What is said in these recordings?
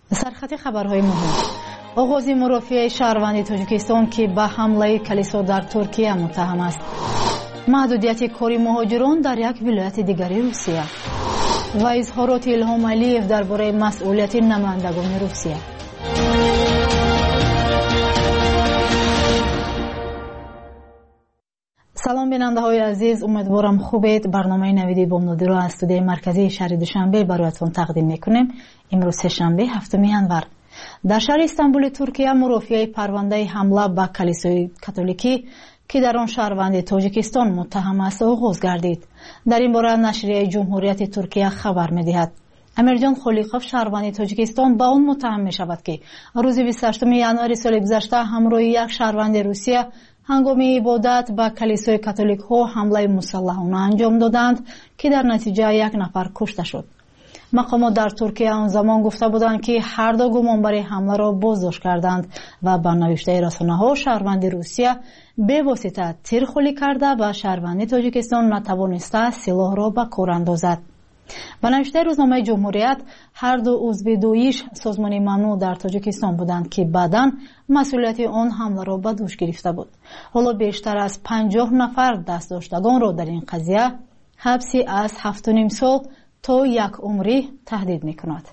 سرخط خبرهای مهم: آغاز مرافعه شهروند تاجیکستان که به حمله کلیسا در ترکیه متهم است. محدودیت کاری مهاجران در یک ولایت دیگری روسیه و اظهارات الهام علیف درباره مسئولیت نمایندگان روسیه. سلام بیننده های عزیز، امیدوارم خوبید. برنامه نویدی بامدادی را از استودیوی مرکزی شهر دوشنبه برایتان تقدیم میکنیم. امروز سه‌شنبه 7 ینور در شهر استانبول ترکیه مرافعه پرونده حمله به کلیسای کاتولیکی که در آن شهروند تاجیکستان متهم است آغاز گردید. در این باره نشریه جمهوریت ترکیه خبر می‌دهد امیرجان خلیقوف شهروند تاجیکستان به آن متهم می‌شود که روز 28 ینوار سال گذشته همراه یک شهروند روسیه هنگام عبادت به کلیسای کاتولیک ها حمله مسلحانه انجام دادند که در نتیجه یک نفر کشته شد. مقامات در ترکیه آن زمان گفته بودند که هر دو گمانبر حمله را بازداشت کردند و به نوشته رسانه‌ها شهروند روسیه به واسطه تیرخوری کرده و شهروند تاجیکستان نتوانسته سلاح را به کار اندازد. به نوشته روزنامه جمهوریت هر دو عضو دویش سازمان ممنوع در تاجیکستان بودند که بعداً مسئولیت آن حمله را به دوش گرفته بود. حالا بیشتر از 50 نفر دستداشتگان را در این قضیه حبسی از 7.5 سال تا 1 عمری تهدید می‌کند.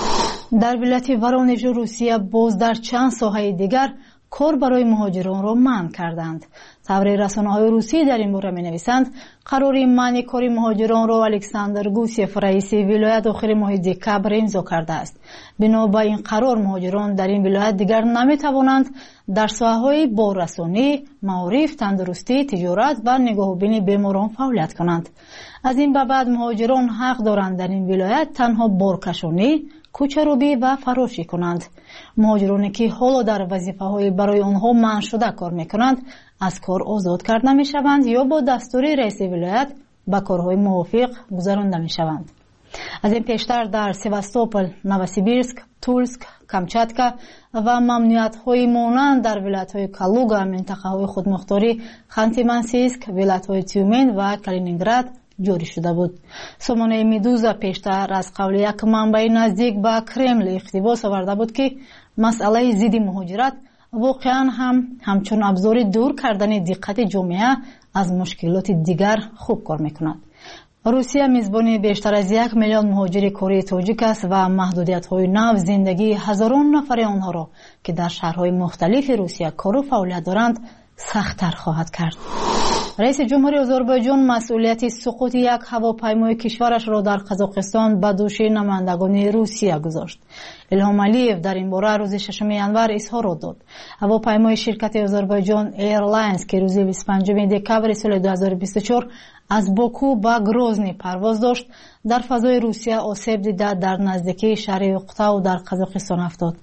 در ولایت ورونژ روسیه باز در چند ساحه دیگر کار برای مهاجران را منع کردند. خبر رسانه‌های روسی در این باره می‌نویسند قرار منع کار مهاجران را الکساندر گوسیف رئیس ولایت آخر ماه دکبر امضا کرده است. بنا به این قرار مهاجران در این ولایت دیگر نمی‌توانند در ساحه‌های باررسانی، معارف، تندرستی، تجارت و نگاهبین بیماران فعالیت کنند. از این به بعد مهاجران حق دارند در این ولایت تنها بارکشانی، کوچه‌روبی و فراشی کنند. مهاجرانی که حالا در وظیفه‌های برای آنها منع شده کار می‌کنند از کار آزاد کرده می‌شوند یا با دستور رئیس ولایت به کارهای موافق گذرانده می‌شوند. از این پیشتر در سیواستوپل، نووسیبیرسک، تولسک، کامچاتکا و ممنوعیت‌های مانند در ولایت‌های کالوگا، منطقه‌های خودمختاری خانتی-منسیسک، ولایت‌های تیومن و کالینینگراد جاری شده بود. سامانه میدوزا پیشتر از قول یک منبع نزدیک به کرمل اقتباس آورده بود که مسئله ضد مهاجرت واقعا همچون ابزار دور کردن دقت جامعه از مشکلات دیگر خوب کار میکند. روسیه میزبان بیشتر از 1 میلیون مهاجر کره تاجیک است و محدودیت‌های نو زندگی هزاران نفر آنها را که در شهرهای مختلف روسیه کار و فعالیت دارند سخت‌تر خواهد کرد. رئیس جمهوری آذربایجان مسئولیت سقوط یک هواپیمای کشورش را در قزاقستان به دوش نمایندگان روسیه گذاشت. الهام علیف در این باره روز 6 ینور اظهارات داد. هواپیمای شرکت آذربایجان ایرلاینز که روز 25 دکبر سال 2024 از باکو به گروزنی پرواز داشت در فضای روسیه آسیب دیده در نزدیکی شهر اقتاو در قزاقستان افتاد.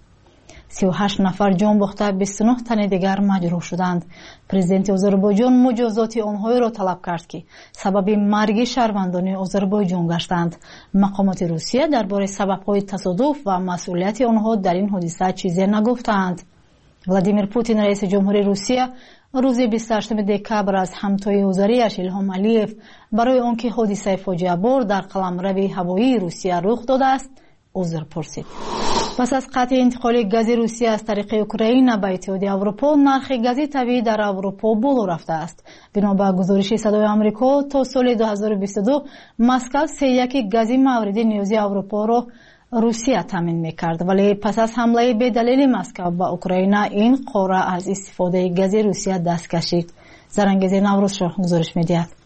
38 نفر جان باخته 29 تن دیگر مجروح شدند. پرزیدنت آذربایجان مجازات آنها را طلب کرد که سبب مرگ شهروندان آذربایجان گشتند. مقامات روسیه درباره سبب‌های تصادف و مسئولیت آنها در این حادثه چیزی نگفتند. ولادیمیر پوتین رئیس جمهوری روسیه روز 28 دکبر از همتای وزیرش الهام علیف برای آنکه حادثه فاجعه بار در قلمرو هوایی روسیه رخ داده است عذر پرسید. پس از قطع انتقال گاز روسیه از طریق اوکراین به اتحادیه اروپا، نرخ گاز طبیعی در اروپا بالا رفته است. بنا به گزارش صدای آمریکا تا سال 2022 مسکو 3/1 گاز مورد نیاز اروپا را روسیه تامین می‌کرد، ولی پس از حمله به دلیل مسکو به اوکراین این قاره از استفاده گاز روسیه دست کشید. زرنگیز نوروز شاه گزارش می‌دهد.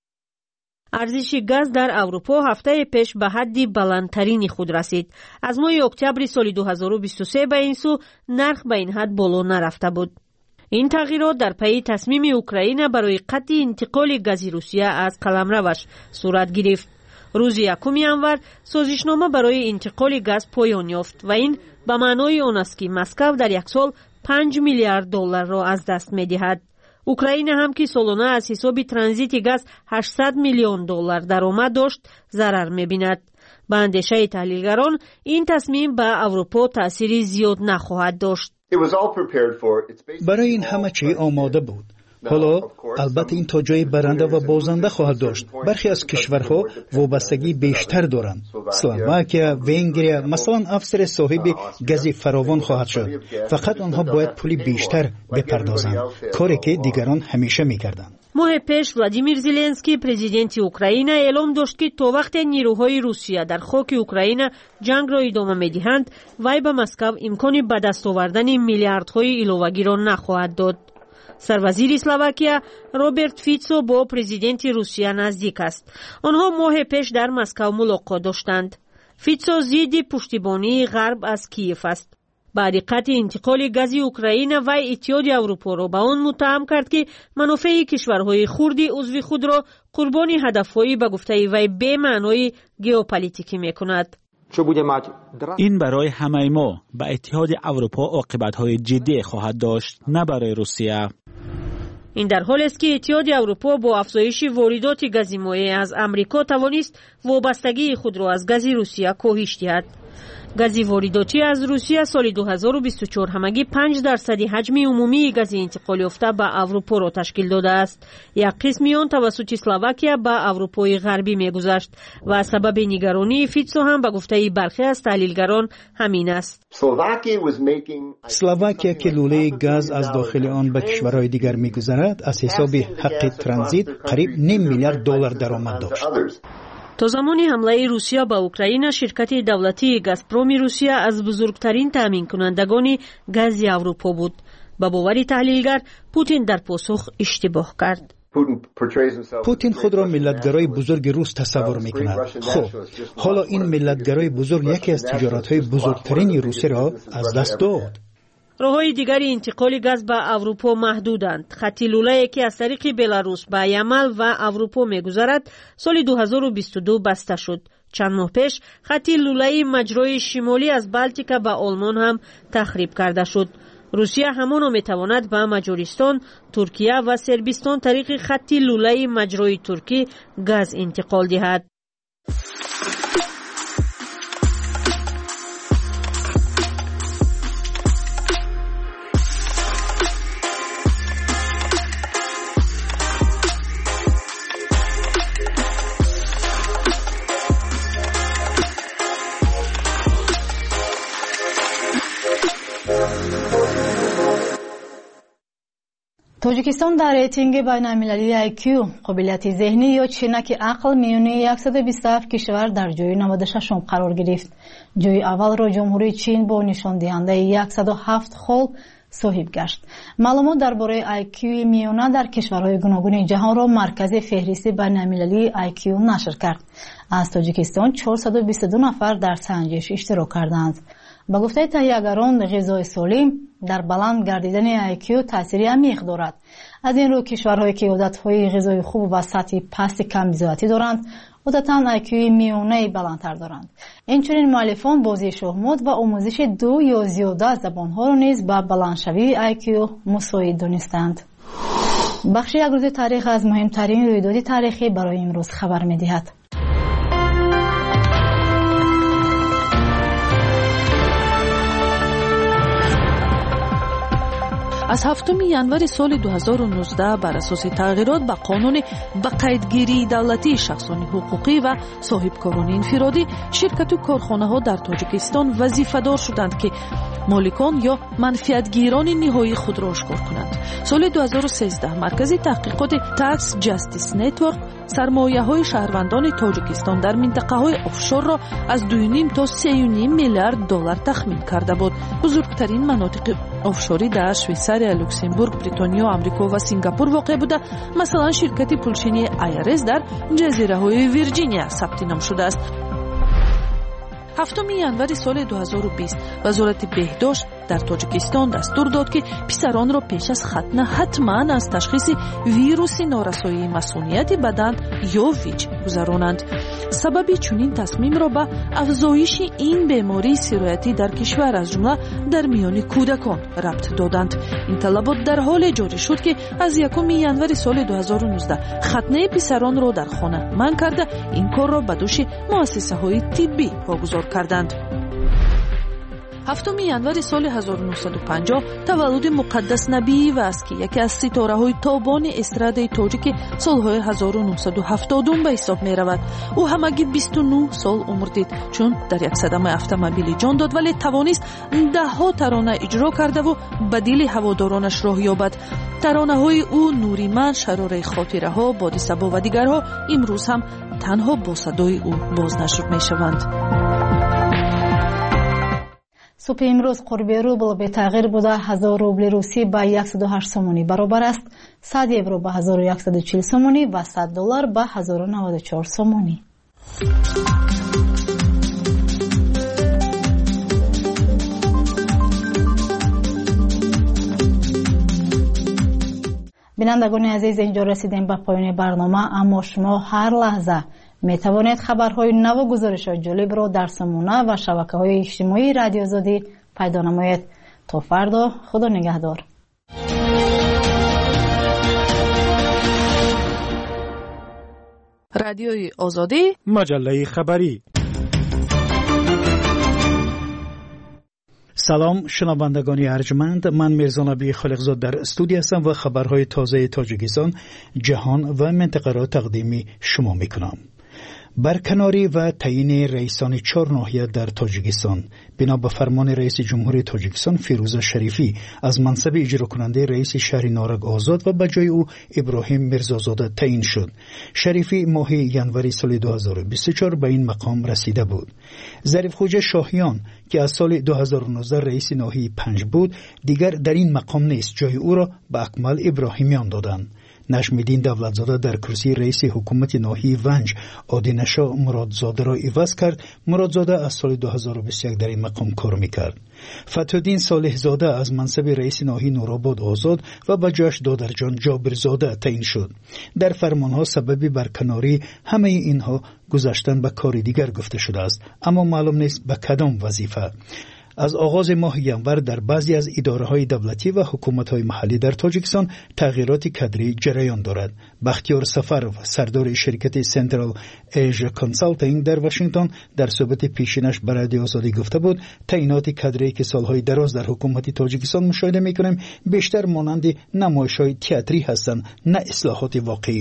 ارزش گاز در اروپا هفته پیش به حد بلندترین خود رسید. از ماه اکتبر سال 2023 به این سو نرخ به این حد بالا نرفته بود. این تغییرات در پی تصمیم اوکراین برای قطع انتقال گاز روسیه از قلمروش صورت گرفت. روز 1 ینور سازشنامه برای انتقال گاز پایان یافت و این به معنای آن است که مسکو در یک سال 5 میلیارد دلار را از دست می‌دهد. اوکراین هم که سالانه از حساب ترانزیت گاز 800 میلیون دلار درآمد داشت ضرر می‌بیند. به اندیشه تحلیلگران این تصمیم به اروپا تأثیری زیاد نخواهد داشت. برای این همه چی آماده بود. حالا البته این تا جای برنده و بازنده خواهد داشت. برخی از کشورها وابستگی بیشتر دارند. اسلواکیا، ونگریا مثلا افسر صاحب گاز فراوان خواهد شد. فقط آنها باید پول بیشتر بپردازند، کاری که دیگران همیشه میکردند. ماه پیش ولادیمیر زلنسکی پرزیدنت اوکراین اعلام داشت که تا وقت نیروهای روسیه در خاک اوکراین جنگ را ادامه میدهند وی به مسکو امکان به دست آوردن میلیاردهای ایلوگی را نخواهد داد. سروزیر اسلواکیا روبرت فیتسو با پرزیدنت روسیه نزدیک است. آنها ماه پیش در مسکو ملاقات داشتند. فیتسو ضد پشتیبانی غرب از کیف است. بعد قطع انتقال گاز اوکراین و اتحاد اروپا را به آن متهم کرد که منافع کشورهای خرد عضو خود را قربان هدفهای به گفته وی به معنای ژئوپلیتیکی میکند. این برای همه ما به اتحاد اروپا عاقبت‌های جدی خواهد داشت، نه برای روسیه. این در حالی است که اتحاد اروپا با افزایش واردات گاز مایع از امریکا توانست وابستگی خود را از گاز روسیه کاهش دهد. گاز وارداتی از روسیه سال 2024 همگی 5% حجم عمومی گاز انتقال یافته به اروپا را تشکیل داده است. یک قسمی آن توسط اسلواکیا به اروپای غربی می‌گذشت و سبب نگرانی فیتسو هم به گفته برخی از تحلیلگران همین است. اسلواکیا که لوله گاز از داخل آن به کشورهای دیگر می‌گذرد، از حساب حق ترانزیت قریب $0.5 میلیارد درآمد داشت. تا زمان حمله روسیه به اوکراین، شرکت دولتی گازپروم روسیه از بزرگترین تامین کنندگان گاز اروپا بود. به باور تحلیلگر پوتین در پاسخ اشتباه کرد. پوتین خود را ملتگرای بزرگ روس تصور می‌کند. خب حالا این ملتگرای بزرگ یکی از تجارت‌های بزرگترین روسیه را از دست داد. راه‌های دیگری انتقال گاز به اروپا محدودند. خط لوله‌ای که از طریق بلاروس به یمن و اروپا می‌گذرد سال 2022 بسته شد. چند ماه پیش خط لوله‌ای مجرای شمالی از بالتیک به آلمان هم تخریب کرده شد. روسیه همانا می‌تواند به مجارستان، ترکیه و صربستان طریق خط لوله‌ای مجرای ترکی گاز انتقال دهد. توجیکستان در ریتینگ بین‌المللی IQ قابلیت ذهنی یا چینک عقل میانه 127 کشور در جای 96 قرار گرفت. جای اول را جمهوری چین با نشان دهنده 107 خال صاحب گشت. معلومات درباره IQ میانه در کشورهای گوناگون جهان را مرکز فهرست بین‌المللی IQ نشر کرد. از تاجیکستان 422 نفر در سنجش اشتراک کردند. با گفته تهیه‌گران، غذای سالم در بلند گردیدن IQ تأثیری عمیق دارد. از این رو کشورهایی که عادت‌های غذای خوب و سطح پست کم‌بضاعتی دارند عادتاً IQ میانه بلندتر دارند. اینچنین مؤلفان بازی شахمات و آموزش 2 یا زیاده زبان‌ها را نیز به بلندشوی IQ مساعد دانستند. بخش یک روز تاریخ از مهمترین رویداد تاریخی برای امروز خبر می‌دهد. از 7 январи соли 2019 бар асоси тағйирот ба қонуни ба қайдгирии давлатии шахсони ҳуқуқӣ ва соҳибкорони инфиродӣ ширкату корхонаҳо дар тоҷикистон вазифадор шуданд ки моликон ё манфиатгирони ниҳоии худро ошкор кунанд. соли 2013 маркази таҳқиқоти Tax Justice Network сармояҳои шаҳрвандони тоҷикистон дар минтақаҳои офшорро аз 2.5 то 3.5 миллиард доллар тахмин карда буд. бузургтарин манотиқи офшорӣ дар Швейцария, Люксембург, Бритониё, Амрико ва Сингапур воқеъ буда. масалан ширкати пулчинии IRS дар ҷазираҳои Вирҷиния сабти ном шудааст. 7 январи соли 2020 вазорати беҳдошт дар тоҷикистон дастур дод ки писаронро пеш аз хатна ҳатман аз ташхиси вируси норасоии масунияти бадан ё ВИЧ гузаронанд. сабаби чунин тасмимро ба афзоиши ин бемории сироятӣ дар кишвар аз ҷумла дар миёни кӯдакон рабт доданд. ин талабот дар ҳоле ҷорӣ шуд ки аз 1 январи соли 2019 хатнаи писаронро дар хона манъ карда ин корро ба дӯши муассисаҳои тиббӣ вогузор карданд. 7 январи соли 1950 таваллуди муқаддас набиева аст ки яке аз ситораҳои тобони эстрадаи тоҷики солҳои 1970 ба ҳисоб меравад. ӯ ҳамагӣ 29 сол умр дид, чун дар як садамаи автомобилӣ ҷон дод, вале тавонист даҳҳо тарона иҷро кардаву ба дили ҳаводоронаш роҳ ёбад. таронаҳои ӯ нури ман, шарораи хотираҳо, боди сабо ва дигарҳо имрӯз ҳам танҳо бо садои ӯ бознашр мешаванд. субҳи имрӯз қурби рубл бетағйир буда 1000 рубли русӣ ба 108 сомонӣ баробар аст, 100 евро ба 1140 сомонӣ ва 100 доллар ба 1094 сомонӣ. бинандагони азиз, инҷо расидем ба поёни барнома, аммо шумо ҳар лаҳза метавонед хабарҳои наву гузоришҳои ҷолибро дар сомона ва шабакаҳои иҷтимоии радио Озодӣ пайдо намоед. То фардо, худо нигаҳдор. радиои Озодӣ, маҷаллаи хабарӣ. салом шунавандагони арҷманд, ман Мирзонаби Холиқзод дар студия ҳастам ва хабарҳои тозаи Тоҷикистон, ҷаҳон ва минтақаро тақдими шумо мекунам. барканорӣ ва таъини раисони 4 ноҳия дар Тоҷикистон. бино ба фармони раиси ҷумҳури Тоҷикистон Фирӯза Шарифӣ аз мансаби иҷрокунандаи раиси шаҳри Норак озод ва ба ҷои ӯ Иброҳим Мирзозода таъин шуд. Шарифӣ моҳи январи соли 2024 ба ин мақом расида буд. Зарифхоҷа Шоҳиён ки аз соли 2019 раиси ноҳияи 5 буд, дигар дар ин мақом нест. ҷои ӯро ба Акмал Иброҳимён доданд. Нашмиддин Давлатзода дар курсии раиси ҳукумати ноҳияи Ванҷ Одинашо Муродзодаро иваз кард. Муродзода аз соли 2021 дар ин мақом кор мекард. Фатҳуддин Солиҳзода аз мансаби раиси ноҳияи Нуробод озод ва ба ҷояш Додарҷон Ҷобирзода таъин шуд. дар фармонҳо сабаби барканорӣ ҳамаи инҳо гузаштан ба кори дигар гуфта шудааст, аммо маълум нест ба кадом вазифа. аз оғози моҳи январ дар баъзе аз идораҳои давлатӣ ва ҳукуматҳои маҳаллӣ дар Тоҷикистон тағйироти кадрӣ ҷараён дорад. Бахтиёр Сафаров, сардори ширкати Central Asia Consulting дар Вашингтон, дар суҳбати пешинаш ба Радиои Озодӣ гуфта буд, таъиноти кадрие ки солҳои дароз дар ҳукумати Тоҷикистон мушоҳида мекунем, бештар монанди намоишҳои театрӣ ҳастанд, на ислоҳоти воқеӣ.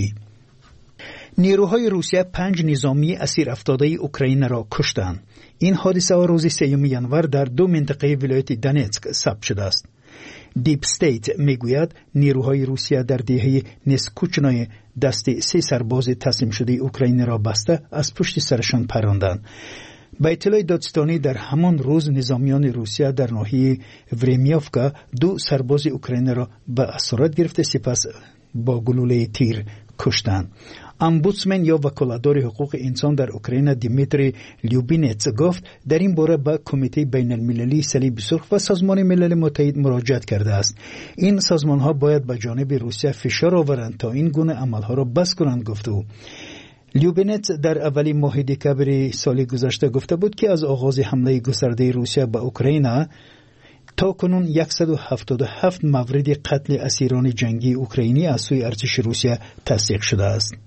نیروهای روسیه 5 نظامی اسیر افتاده اوکراینه کشتند. این حادثه روز 3 ینور در 2 منطقه ولایت دونتسک ثبت شده است. دیپ استیت میگوید نیروهای روسیه در دهه نسکوچنای دست 3 سرباز تسلیم شده اوکراینه را بسته از پشت سرشان پراندند. به اطلاع دادستانی در همان روز نظامیان روسیه در ناحیه ورمیوفکا 2 سرباز اوکراینه را به اسارت گرفته سپس با گلوله تیر کشتند. امبودسمن یا وکالتدار حقوق انسان در اوکراین دیمیتری لیوبینتس گفت در این باره به کمیته بین المللی صلیب سرخ و سازمان ملل متحد مراجعت کرده است. این سازمان ها باید به جانب روسیه فشار آورند تا این گونه عمل ها را بس کنند گفت او. لیوبینتس در اولین ماه دکامبر سال گذشته گفته بود که از آغاز حمله گسترده روسیه به اوکراین تا کنون 177 مورد قتل اسیران جنگی اوکراینی از سوی ارتش روسیه تصدیق شده است.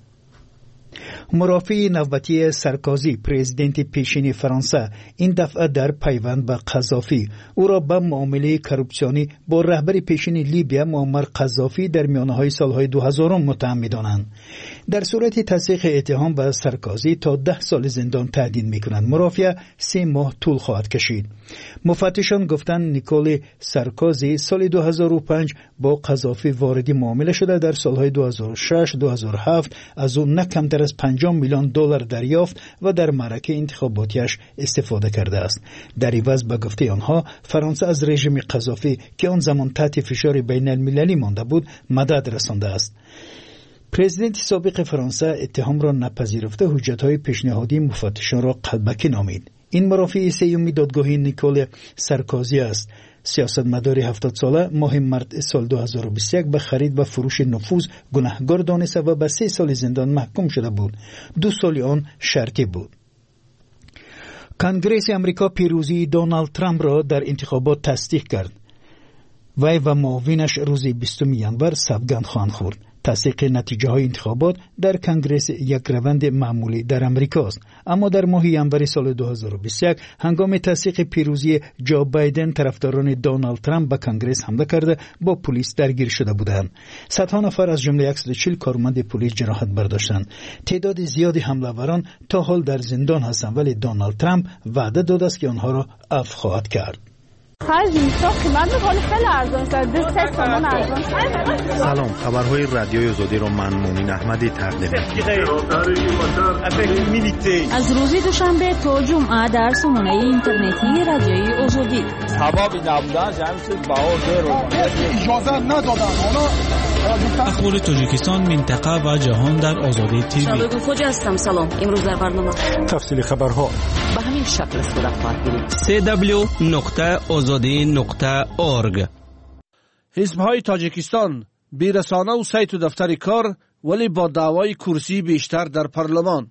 مرافع نوبتی سارکوزی پرزیدنت پیشین فرانسه این دفعه در پیوند به قذافی او را به معامله کورپسیونی با رهبر پیشین لیبیا معمر قذافی در میانه‌های سالهای 2000 متهم می‌دانند. در صورت تصدیق اتهام به سارکوزی تا 10 سال زندان تهدید می‌کنند. مرافع 3 ماه طول خواهد کشید. مفتشان گفتند نیکول سارکوزی سال 2005 با قذافی وارد معامله شده. در سالهای 2006 2007 از او نه کمتر از 50 میلیون دلار دریافت و در معرکه انتخاباتیش استفاده کرده است. در عوض به گفته آنها فرانسه از رژیم قذافی که آن زمان تحت فشار بین المللی مانده بود مدد رسانده است. پرزیدنت سابق فرانسه اتهام را نپذیرفته حجت‌های پیشنهادی مفتشان را قلبکی نامید. این مرافع سیومی دادگاه نیکول سارکوزی است. سیاستمدار 70 ساله ماه مارس سال 2021 به خرید و فروش نفوذ گناهکار دانسته و به 3 سال زندان محکوم شده بود. 2 سال آن شرطی بود. کنگره امریکا پیروزی دونالد ترامپ را در انتخابات تصدیق کرد. وی و معاونش روز 20 ینور سوگند خواهند خورد. تصدیق نتیجه های انتخابات در کنگره یک روند معمولی در امریکا است، اما در ماه ژانویه سال 2021 هنگام تصدیق پیروزی جو بایدن طرفداران دونالد ترامپ به کنگره حمله کرده با پلیس درگیر شده بودند. صدها نفر از جمله 140 کارمند پلیس جراحت برداشتند. تعداد زیادی حمله‌آوران تا حال در زندان هستند، ولی دونالد ترامپ وعده داده است که آنها را عفو خواهد کرد. سلام، خبرهای رادیوی آزادی را من مومن احمدی تقدیم می‌کنم. از روز دوشنبه تا جمعه در سامانه اینترنتی رادیوی آزادی. اخبار تاجیکستان، منطقه و جهان در آزادی تیوی. شادو خوج هستم. سلام. امروز در برنامه تفصیل خبرها به همین شکل صورت خواهد گرفت. www.azadi.org. حزب‌های تاجیکستان بی رسانه و سایت و دفتر کار، ولی با دعوای کرسی بیشتر در پارلمان.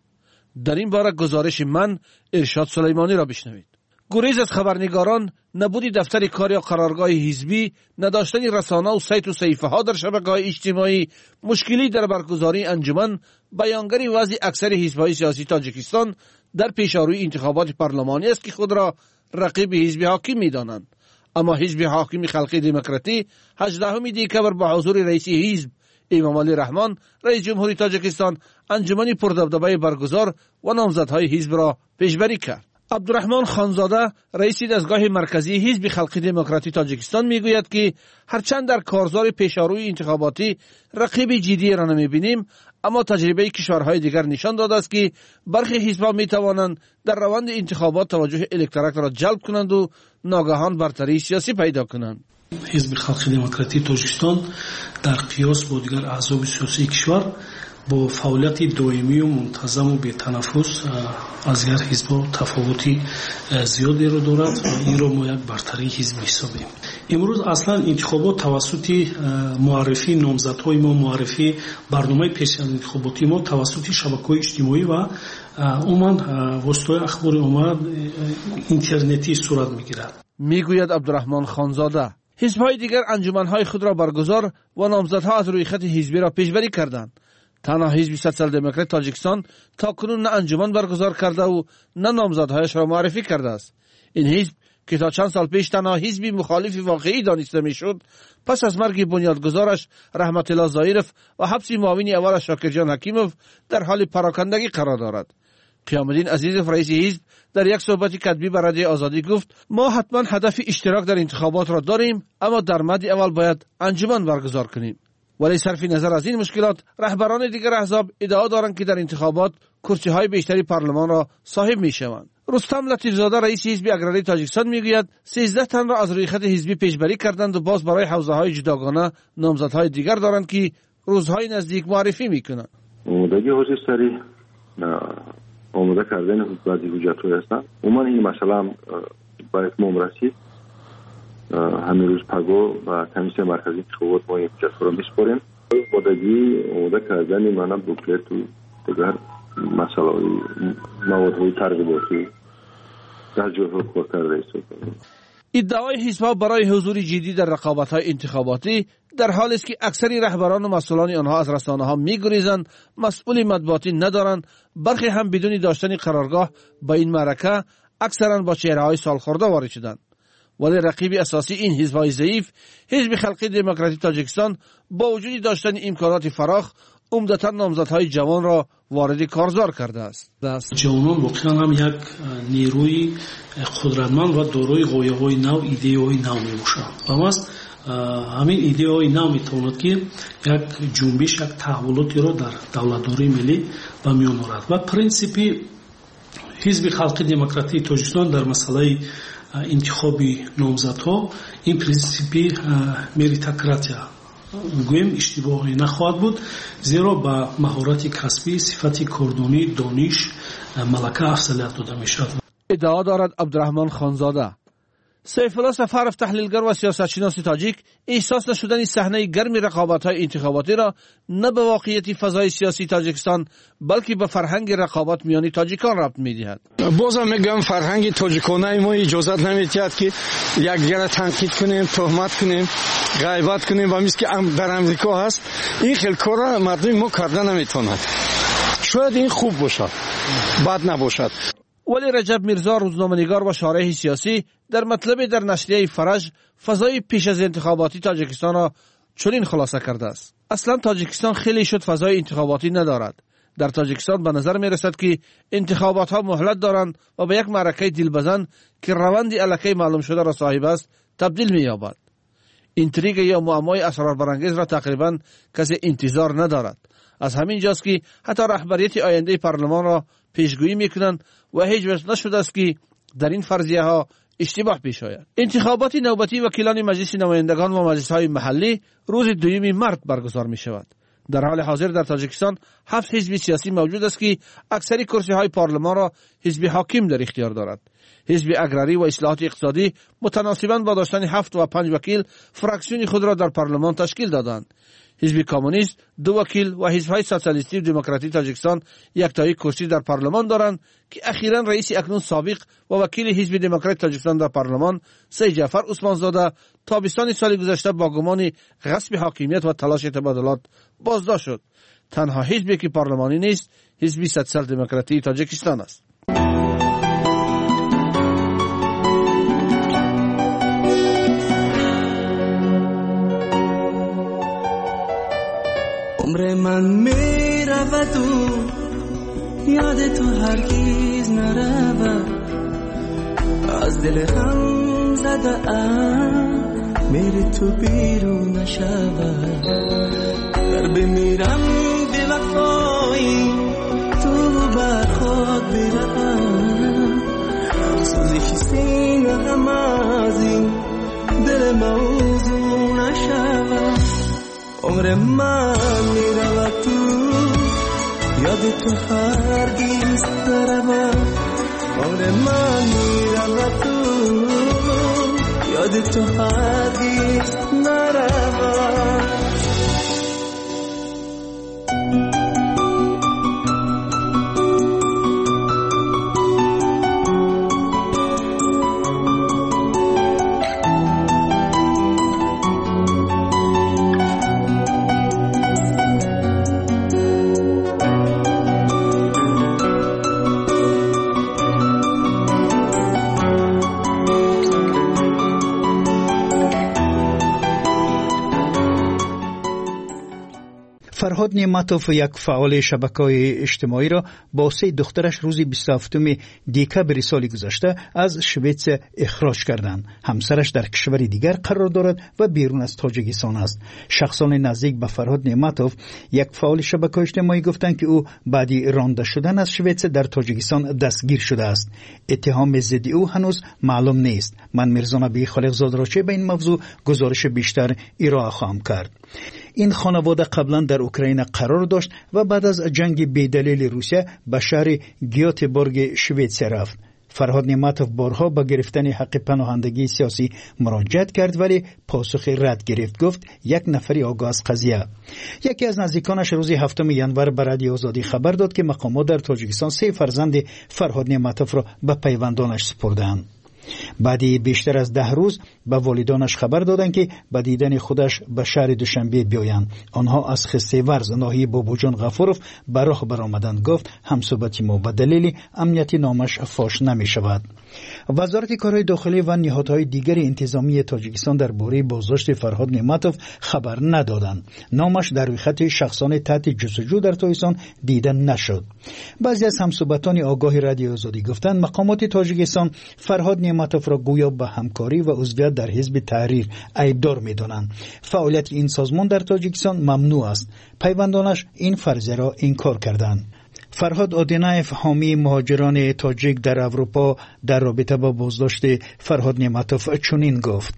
در این باره گزارش من ارشاد سلیمانی را بشنوید. گریز از خبرنگاران، نبودی دفتر کار یا قرارگاه حزبی، نداشتن رسانه و سایت و صفحه ها در شبکه‌های اجتماعی، مشکلی در برگزاری انجمن، بیانگری وضع اکثر حزب‌های سیاسی تاجیکستان در پیش‌روی انتخابات پارلمانی است که خود را رقیب حزب حاکم می‌دانند. اما حزب حاکم خلقی دموکراتی 18 دکبر با حضور رئیس حزب امام علی رحمان رئیس جمهوری تاجیکستان انجمنی پردبدبه برگزار و نامزدهای حزب را پیشبری کرد. عبدالرحمن خانزاده رئیس دستگاه مرکزی حزب خلقی دموکراتی تاجیکستان میگوید که هرچند در کارزار پیش‌روی انتخاباتی رقیب جدی را نمی‌بینیم، اما تجربه کشورهای دیگر نشان داده است که برخی حزب‌ها می‌توانند در روند انتخابات توجه الکترات را جلب کنند و ناگهان برتری سیاسی پیدا کنند. حزب خلقی دموکراتی تاجیکستان در قیاس با دیگر احزاب سیاسی کشور با فعالیت دائمی و منتظم و بی‌تنفس از دیگر حزب‌ها تفاوتی زیادی را دارد و این را ما یک برتری حزبی حسابیم. امروز اصلا انتخابات توسط معرفی نامزدهای ما، معرفی برنامه پیش از انتخاباتی ما توسط شبکه‌های اجتماعی و عموما وسایل اخبار عمومی اینترنتی صورت می‌گیرد. میگوید عبدالرحمن خانزاده. حزب‌های دیگر انجمن‌های خود را برگزار و نامزدها از روی خط حزبی را پیشبری کردند. تنها حزب سوسیال دموکرات تاجیکستان تاکنون نه انجمن برگزار کرده و نه نامزدهایش را معرفی کرده است. این حزب که تا چند سال پیش تنها حزبی مخالف واقعی دانسته میشد، پس از مرگ بنیادگذارش رحمت الله ظاهرف و حبس معاون اولش شاکرجان حکیموف در حال پراکندگی قرار دارد. قیام الدین عزیزوف رئیس حزب در یک صحبت کتبی به رادیو آزادی گفت: ما حتما هدف اشتراک در انتخابات را داریم، اما در مد اول باید انجمن برگزار کنیم. ولی صرف نظر از این مشکلات، رهبران دیگر احزاب ادعا دارند که در انتخابات کرسی‌های بیشتری پارلمان را صاحب می‌شوند. رستم لطیفزاده رئیس حزب اگراری تاجیکستان میگوید 13 تن را از روی خط حزبی پیشبری کردند و باز برای حوزه‌های جداگانه نامزدهای دیگر دارند که روزهای نزدیک معرفی می‌کنند. اومدگی حزب سری آماده کردن بعضی حجت‌های هستند. عموما این مسئله هم با اتمام رسید. همین روز پگو و کمیسیون مرکزی انتخابات ما این جلسه را میسپاریم. آمادگی کردن معنا بوکلت و دیگر مسائل موادهای ترغیباتی در جهت با رئیس ادعای حزب‌ها برای حضور جدی در رقابت‌های انتخاباتی در حالی است که اکثری رهبران و مسئولان آنها از رسانه‌ها می‌گریزند، مسئول مطبوعاتی ندارند، برخی هم بدون داشتن قرارگاه با این معرکه اکثرا با چهره‌های سالخورده وارد شدند. ولی رقیب اساسی این حزب‌های ضعیف، حزب خلقی دموکراتی تاجیکستان، با وجود داشتن امکانات فراخ، عمدتاً نامزدهای جوان را وارد کارزار کرده است. جوانان واقعا هم یک نیروی قدرتمند و دارای غایه‌های نو، ایده‌های نو میباشند. اما همین ایده‌های نو میتواند که یک جنبش، یک تحولاتی را در دولتداری ملی به میان آورد. و پرینسیپی حزب خلقی دموکراتی تاجیکستان در مسئله انتخابی نامزدها این پرینسیپی مریتوکراتیا گویم اشتباهی نخواهد بود، زیرا با مهارت کسبی، صفت کاردانی، دانش، ملکه افضلیت داده می شود. ادعا دارد عبدالرحمن خانزاده. سیف الله سفرов تحلیلگر و سیاستشناس تاجیک احساس نشدن صحنه گرم رقابت‌های انتخاباتی را نه به واقعیت فضای سیاسی تاجیکستان بلکه به فرهنگ رقابت میان تاجیکان ربط می‌دهد. بازم میگم فرهنگ تاجیکانه ما اجازه نمی‌دهد که یکدیگر را تنقید کنیم، تهمت کنیم، غیبت کنیم و مثل که در امریکا هست این خیلی کارا مردم ما کردن نمیتونند. شاید این خوب باشد، بد نباشد. ولی رجب میرزا روزنامه‌نگار و شارح سیاسی در مطلب در نشریه فرج فضای پیش از انتخاباتی تاجیکستان را چنین خلاصه کرده است: اصلا تاجیکستان خیلی شد فضای انتخاباتی ندارد. در تاجیکستان به نظر می رسد که انتخابات ها مهلت دارند و به یک معرکه دلبزن که روند الکی معلوم شده را صاحب است تبدیل می یابد. اینتریگ یا معمای اسرار برانگیز را تقریبا کسی انتظار ندارد. از همین جاست که حتی رهبریت آینده پارلمان را پیشگویی میکنند و هیچ وقت نشده است که در این فرضیه ها اشتباه پیش آید. انتخابات نوبتی وکیلان مجلس نمایندگان و مجلس های محلی روز 2 مارس برگزار می شود. در حال حاضر در تاجیکستان 7 حزب سیاسی موجود است که اکثری کرسی های پارلمان را حزب حاکم در اختیار دارد. حزب اگراری و اصلاحات اقتصادی متناسباً با داشتن 7 و 5 وکیل فراکسیون خود را در پارلمان تشکیل دادند. حزب کمونیست 2 وکیل و حزب‌های سوسیالیستی و دموکراتی تاجیکستان یک کرسی در پارلمان دارند که اخیراً رئیس اکنون سابق و وکیل حزب دموکرات تاجیکستان در پارلمان سید جعفر عثمانزاده تابستان سال گذشته با گمان غصب حاکمیت و تلاش تبادلات بازداشت شد. تنها حزبی که پارلمانی نیست حزب سوسیال دموکراتی تاجیکستان است. عمر من می رود و یاد تو هرگیز نرود، از دل هم زده ام میری تو بیرون نشود. در بمیرم به وفایی تو بر خود برم، سوزش سینه هم از این دل موضوع نشود. عمر من میرود تو یاد تو هرگیز نرود. عمر من میرود تو یاد تو هرگیز نرود. فرهاد نعمتوف یک فعال شبکه‌های اجتماعی را با 3 دخترش روز 27 دکبر سال گذشته از شویتس اخراج کردند. همسرش در کشور دیگر قرار دارد و بیرون از تاجیکستان است. شخصان نزدیک به فرهاد نعمتوف یک فعال شبکه اجتماعی گفتند که او بعد رانده شدن از شویتس در تاجیکستان دستگیر شده است. اتهام ضد او هنوز معلوم نیست. من میرزا نبی خالقزاده را به این موضوع گزارش بیشتر ارائه خواهم کرد. این خانواده قبلا در اوکراین قرار داشت و بعد از جنگ بی‌دلیل روسیه به شهر گیوتبورگ شویتس رفت. فرهاد نعمتوف بارها با گرفتن حق پناهندگی سیاسی مراجعت کرد ولی پاسخ رد گرفت. گفت یک نفری آگاه از قضیه. یکی از نزدیکانش روز 7 ژانویه به رادیو آزادی خبر داد که مقامات در تاجیکستان 3 فرزند فرهاد نعمتوف را به پیوندانش سپردند. بعدی بیشتر از 10 روز به والدانش خبر دادند که به دیدن خودش به شهر دوشنبه بیایند. آنها از خسته ورز ناحیه بابوجان غفوروف به راه برآمدند. گفت همصحبت ما به دلیل امنیتی نامش فاش نمی شود. وزارت کارهای داخلی و نهادهای دیگر انتظامی تاجیکستان درباره بازداشت فرهاد نعمتوف خبر ندادند. نامش در روی خط شخصان تحت جستجو در تاجیکستان دیده نشد. بعضی از همصحبتان آگاه رادیو آزادی گفتند مقامات تاجیکستان فرهاد نعمتوف را گویا به همکاری و عضویت در حزب تحریر عیبدار می‌دانند. فعالیت این سازمان در تاجیکستان ممنوع است. پیوندانش این فرضیه را انکار کردند. فرهاد آدینایف حامی مهاجران تاجیک در اروپا در رابطه با بازداشت فرهاد نعمتوف چنین گفت: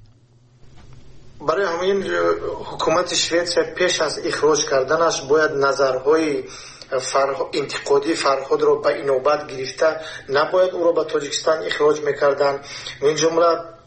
برای همین حکومت شویتس پیش از اخراج کردنش باید نظرهای انتقادی فرهاد را به این نوبت گرفته، نباید او را به تاجیکستان اخراج میکردن. این جمله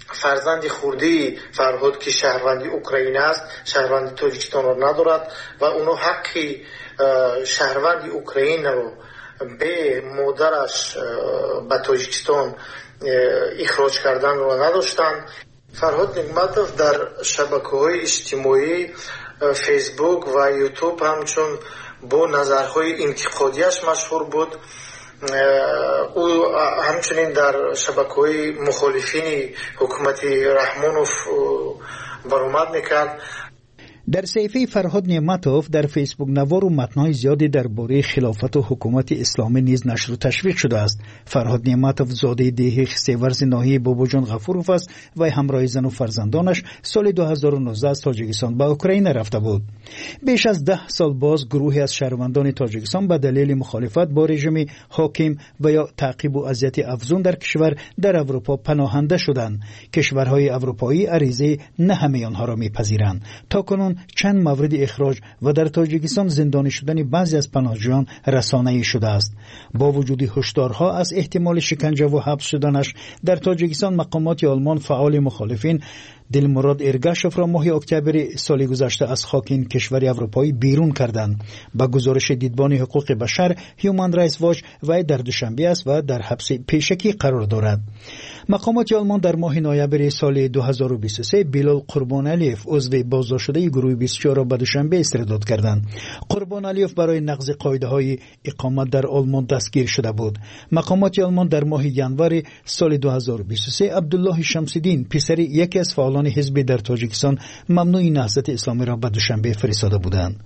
فرزند خردی فرهاد که شهروندی اوکراین است، شهروندی تاجیکستان را ندارد و اونو حقی شهروندی اوکراین رو به مادرش به تاجیکستان اخراج کردن رو نداشتند. فرهاد نعمتов در شبکه‌های اجتماعی فیسبوک و یوتیوب همچون با نظرهای انتقادیش مشهور بود. او همچنین در شبکه‌های مخالفین حکومت رحمانوف برآمد میکرد. در صفحه فرهاد نعمتов در فیسبوک نوار و متن‌های زیادی درباره خلافت و حکومت اسلامی نیز نشر و تشویق شده است. فرهاد نعمتov زاده دهه سیورز ناحیه باباجان غفورov است و همراه زن و فرزندانش سال 2019 از تاجیکستان به اوکراین رفته بود. بیش از 10 سال باز گروهی از شهروندان تاجیکستان به دلیل مخالفت با رژیم حاکم و یا تعقیب و اذیت افزون در کشور در اروپا پناهنده شدند. کشورهای اروپایی عریضه نه همه آنها را میپذیرند. تاکنون چند مورد اخراج و در تاجیکستان زندانی شدن بعضی از پناهجویان رسانه‌ای شده است. با وجود هشدارها از احتمال شکنجه و حبس شدنش در تاجیکستان، مقامات آلمان فعال مخالفین دلمراد ارگاشف را ماه اکتبر سال گذشته از خاک این کشور اروپایی بیرون کردند. با گزارش دیدبان حقوق بشر هیومن رایتس واچ و در دوشنبه است و در حبس پیشکی قرار دارد. مقامات آلمان در ماه نوامبر سال 2023 بیلال قربانعلیف عضو بازداشت شده گروه 24 را به دوشنبه استرداد کردند. قربانعلیف برای نقض قاعده‌های اقامت در آلمان دستگیر شده بود. مقامات آلمان در ماه ژانویه سال 2023 عبدالله شمس‌الدین پسر یکی از فعالان حزب در تاجیکستان ممنوع نهضت اسلامی را به دوشنبه فرستاده بودند.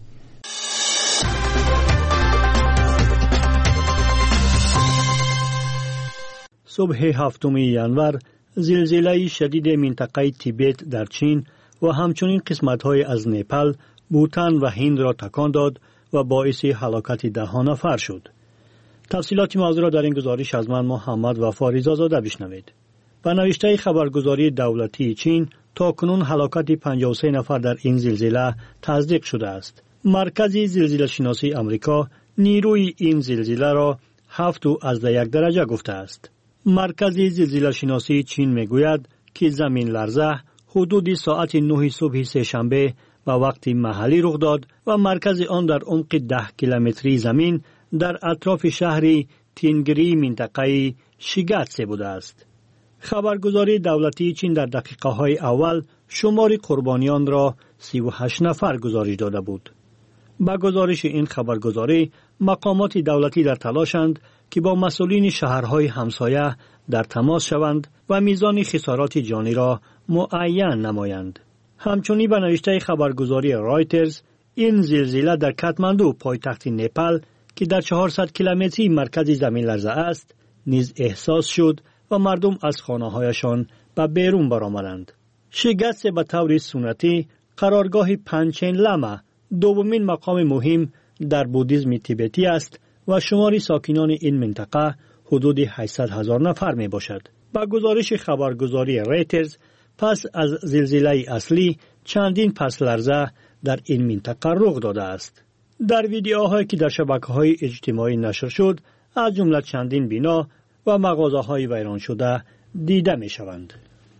صبح 7 ژانویه زلزله شدید منطقه تیبت در چین و همچنین قسمت‌های از نپال، بوتان و هند را تکان داد و باعث هلاکت 10 نفر شد. تفصیلات موضوع را در این گزارش از من محمد وفا رضازاده بشنوید. به نوشته خبرگزاری دولتی چین تاکنون هلاکت 53 نفر در این زلزله تصدیق شده است. مرکز زلزله شناسی آمریکا نیروی این زلزله را 7.1 درجه گفته است. مرکز زلزله شناسی چین میگوید که زمین لرزه حدود ساعت 9 صبح سه‌شنبه و وقت محلی رخ داد و مرکز آن در عمق 10 کیلومتری زمین در اطراف شهر تینگری منطقه شیگاتسه بوده است. خبرگزاری دولتی چین در دقیقه‌های اول شمار قربانیان را 38 نفر گزارش داده بود. با گزارش این خبرگزاری، مقامات دولتی در تلاشند که با مسئولین شهرهای همسایه در تماس شوند و میزان خسارات جانی را معین نمایند. همچنین به نوشته خبرگزاری رایترز، این زلزله در کاتماندو پایتخت نپال که در 400 کیلومتری مرکز زمین لرزه است نیز احساس شد و مردم از خانه‌هایشان به بیرون برآمدند. شیگاتسه به طور سنتی قرارگاه پنچن لاما، دومین مقام مهم در بودیسم تیبتی است و شمار ساکنان این منطقه حدود 800,000 نفر می باشد. با گزارش خبرگزاری رایترز، پس از زلزله اصلی چندین پس لرزه در این منطقه رخ داده است. در ویدیوهایی که در شبکه‌های اجتماعی نشر شد، از جمله چندین بنا و مغازه‌های ویران شده دیده می شوند.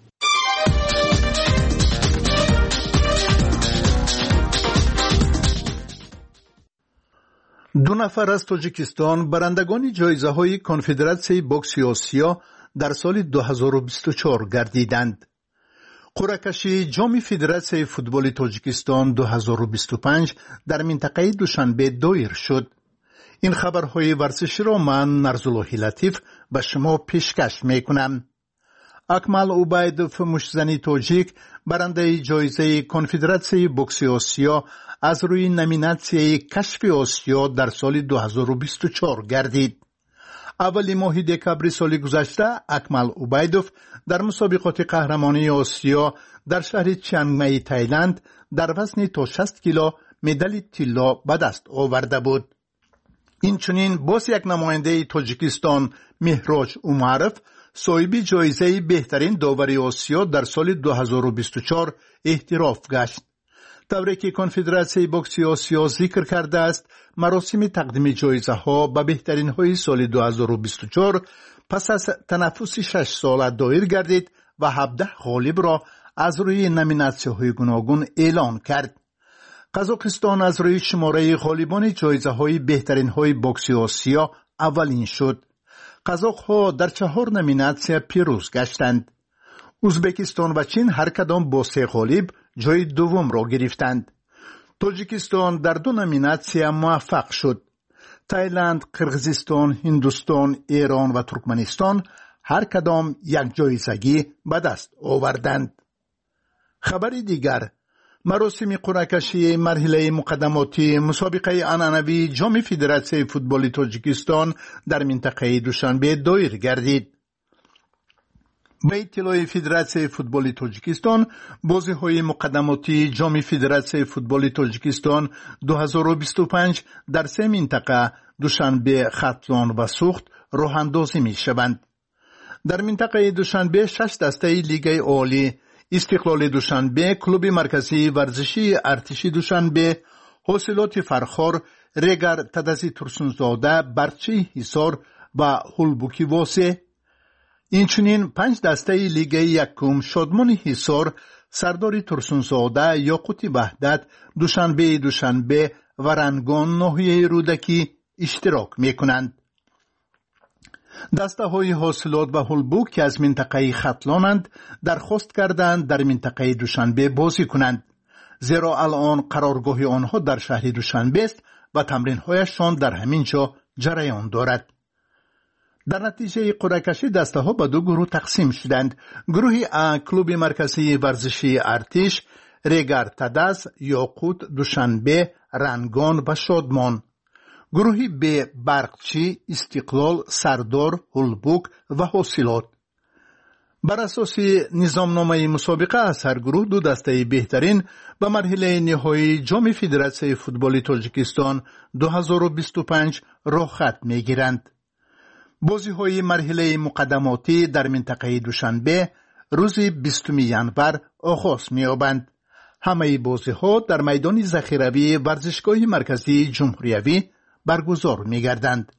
دو نفر از تاجیکستان برندگان جایزه‌های کنفدراسیون بوکس آسیا در سال 2024 گردیدند. قرعه‌کشی جام فدراسیون فوتبال تاجیکستان 2025 در منطقه دوشنبه دایر شد. این خبرهای ورزشی را من نرزاللهی لطیف به شما پیشکش میکنم. اکمل عبیدوف مشزنی تاجیک برنده جایزه کنفدراسیون بوکس آسیا از روی نامیناسیون کشف آسیا در سال 2024 گردید. اول ماه دکبر سال گذشته اکمل عبیدوف در مسابقات قهرمانی آسیا در شهر چیانگمای تایلند در وزن تا 60 کیلو مدال طلا به دست آورده بود. اینچنین باز یک نماینده تاجیکستان مهراج عمرف صاحب جایزه بهترین داور آسیا در سال 2024 اعتراف گشت. طوری که کنفدراسیون بوکس آسیا ذکر کرده است، مراسم تقدیم جایزه ها به بهترین های سال 2024 پس از تنفس 6 ساله دایر گردید و 17 غالب را از روی نامیناسیون‌های گوناگون اعلان کرد. قزاقستان از روی شماره غالبان جایزه‌های بهترین‌های بوکسی آسیا اولین شد. قزاق‌ها در 4 نامیناسیون پیروز گشتند. ازبکستان و چین هر کدام با 3 غالب جای دوم را گرفتند. تاجیکستان در 2 نامیناسیون موفق شد. تایلند، قرغیزستان، هندوستان، ایران و ترکمنستان هر کدام یک جایزگی به دست آوردند. خبری دیگر، مراسم قرعه کشی مرحله مقدماتی مسابقه عنعنوی جام فدراسیون فوتبال تاجیکستان در منطقه دوشنبه دایر گردید. به اطلاع فدراسیون فوتبال تاجیکستان، بازی‌های مقدماتی جام فدراسیون فوتبال تاجیکستان 2025 در 3 منطقه دوشنبه، ختلان و سوخت راه اندازی می‌شوند. در منطقه دوشنبه 6 دسته لیگ عالی، استقلال دوشنبه، کلوب مرکزی ورزشی ارتشی دوشنبه، حاصلات فرخار، رگر تدزی ترسونزاده، برچی حصار و هلبوکی واسه. اینچنین 5 دسته لیگ یکم، شادمان حصار، سرداری ترسونزاده، یاقوت وحدت، دوشنبه و رنگان ناحیه رودکی اشتراک میکنند. دسته های حاصلات و هلبوک که از منطقه ختلانند درخواست کردند در منطقه دوشنبه بازی کنند، زیرا الان قرارگاه آنها در شهر دوشنبه است و تمرین هایشان در همین جا جریان دارد. در نتیجه قرعه کشی دسته ها به 2 گروه تقسیم شدند. گروه A کلوب مرکزی ورزشی ارتش، رگر تدز، یاقوت، دوشنبه، رنگان و شادمان. گروه B برقچی، استقلال، سردار، هلبوک و حاصلات. بر اساس نظامنامه مسابقه از هر گروه 2 دسته بهترین به مرحله نهایی جام فدراسیون فوتبال تاجیکستان 2025 راه خط میگیرند. بازی‌های مرحله مقدماتی در منطقه دوشنبه روز 20 ینور آغاز می‌یابند. همه بازی‌ها در میدان ذخیروی ورزشگاه مرکزی جمهوریوی برگزار می‌گردند.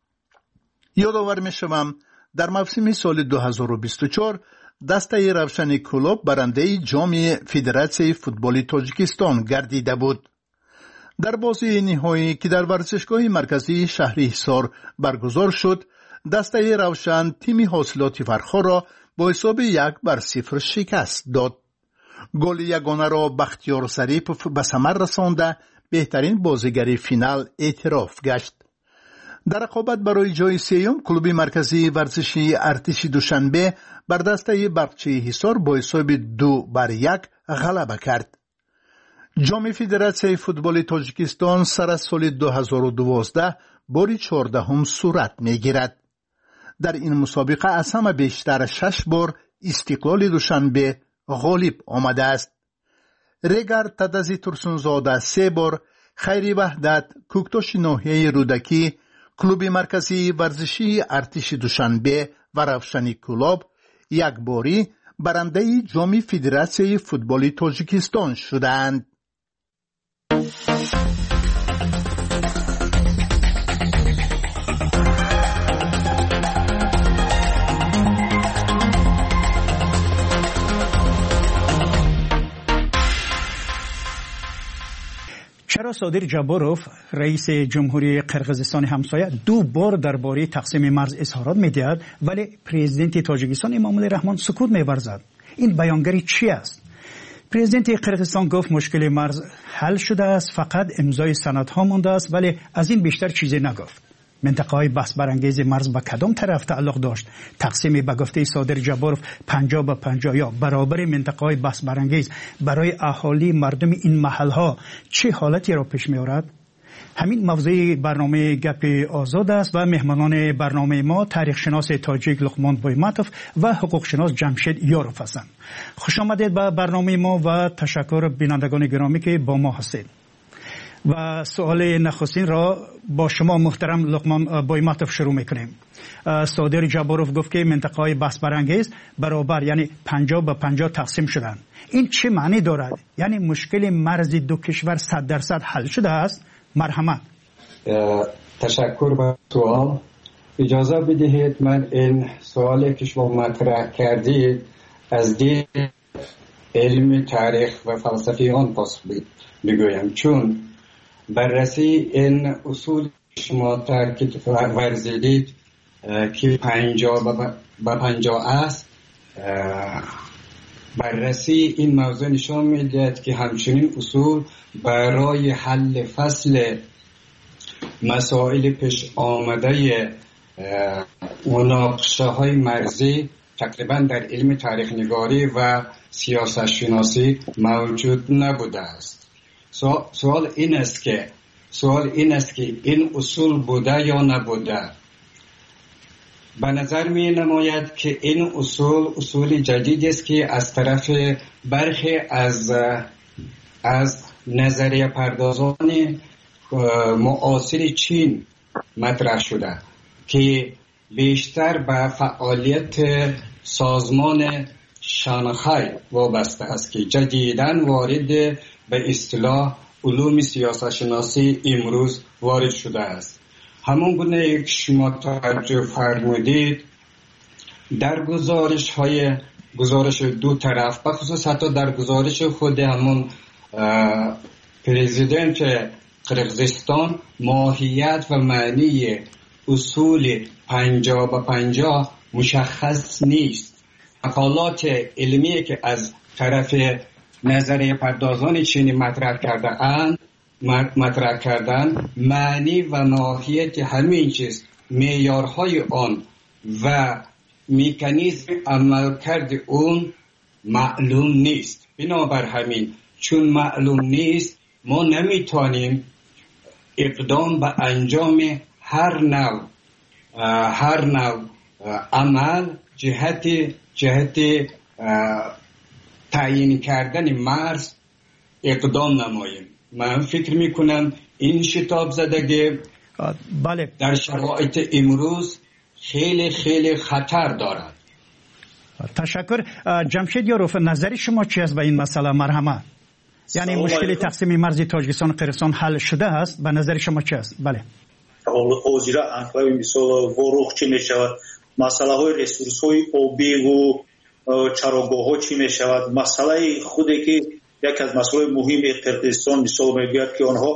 یادآور می‌شوم در موسم سال 2024 دسته روشن کلوب برنده جام فدراسیون فوتبال تاجیکستان گردیده بود. در بازی نهایی که در ورزشگاه مرکزی شهر حصار برگزار شد، دسته روشن تیم حاصلات فرخار را با حساب 1-0 شکست داد. گل یگانه را بختیار ظریف به ثمر رسانده بهترین بازیگر فینال اعتراف گشت. در رقابت برای جای 3 کلوب مرکزی ورزشی ارتش دوشنبه بر دسته برقچی حصار با حساب 2-1 غلبه کرد. جام فدراسیون فوتبال تاجیکستان سر از سال 2012 بار 14 صورت میگیرد. در این مسابقه از همه بیشتر 6 بار استقلال دوشنبه غالب آمده است. رگر تدزی ترسونزاده 3 بار، خیری وحدت، کوکتاش ناحیه رودکی، کلوب مرکزی ورزشی ارتش دوشنبه و روشنی کلوب 1 باری برنده جام فدراسیون فوتبال تاجیکستان شدند. چرا صادر جاباروف رئیس جمهوری قرغیزستان همسایه 2 بار درباره تقسیم مرز اظهارات می‌دهد ولی پرزیدنت تاجیکستان امامعلی رحمان سکوت می‌ورزد؟ این بیانگری چی است؟ پرزیدنت قرغیزستان گفت مشکل مرز حل شده است، فقط امضای سندها مانده است، ولی از این بیشتر چیزی نگفت. منطقه‌های بحث برانگیز مرز به کدام طرف تعلق داشت؟ تقسیم به گفته صادر جاباروف 50-50 یا برابر منطقه‌های بحث برانگیز برای اهالی مردم این محل‌ها چه حالتی را پیش می‌آورد؟ همین موضوع برنامه گپ آزاد است و مهمانان برنامه ما تاریخ شناس تاجیک لقمان بویماتوف و حقوق شناس جمشید یاروف هستند. خوش آمدید به برنامه ما و تشکر بینندگان گرامی که با ما هستید. و سوال نخستین را با شما محترم لقمان بویماتوف شروع میکنیم. صادر جاباروف گفت که منطقه‌های بحث برانگیز برابر یعنی 50-50 تقسیم شدند. این چه معنی دارد؟ یعنی مشکل مرز 2 کشور 100% حل شده است؟ مرحمت. تشکر با سوال. اجازه بدهید من این سوالی که شما مطرح کردید از دید علم تاریخ و فلسفیان پاسخ بگویم، چون بررسی این اصول شما تاکید ورزیدید که 50 است. بررسی این موضوع نشان می‌دهد که همچنین اصول برای حل فصل مسائل پیش آمده مناقشه های مرزی تقریبا در علم تاریخ نگاری و سیاست شناسی موجود نبوده است. سوال این است که این اصول بوده یا نبوده. به نظر می نماید که این اصول جدید است که از طرف برخی از نظریه پردازان معاصر چین مطرح شده که بیشتر به فعالیت سازمان شانگهای وابسته است که جدیداً وارد به اصطلاح علوم سیاست شناسی امروز وارد شده است. همون گونه که شما توجه فرمودید در گزارش دو طرف، بخصوص حتی در گزارش خود همون پرزیدنت قرقیزستان، ماهیت و معنی اصول 50-50 مشخص نیست. مقالات علمی که از طرف نظریه پردازان چینی مطرح کردن معنی و ماهیت همین چیز، معیارهای آن و مکانیزم عملکرد اون معلوم نیست. بنابر همین چون معلوم نیست ما نمیتونیم اقدام به انجام هر نوع عمل جهت تعیین کردن مرز اقدام نماییم. من فکر میکنم این شتاب زدگی در شرایط امروز خیلی خیلی خطر دارد. تشکر. جمشید یاروف، نظر شما چی است به این مسئله؟ مرحمت. یعنی مشکل تقسیم مرز تاجیکستان و قرقیزستان حل شده است؟ به نظر شما چی است؟ بله. озира анклави мисол ворух чӣ мешавад, масъалаҳои ресурсҳои обиву чарогоҳҳо чӣ мешавад, масъалаи худе ки яке аз масъалаҳои муҳими қирғизистон мисол мегӯяд ки онҳо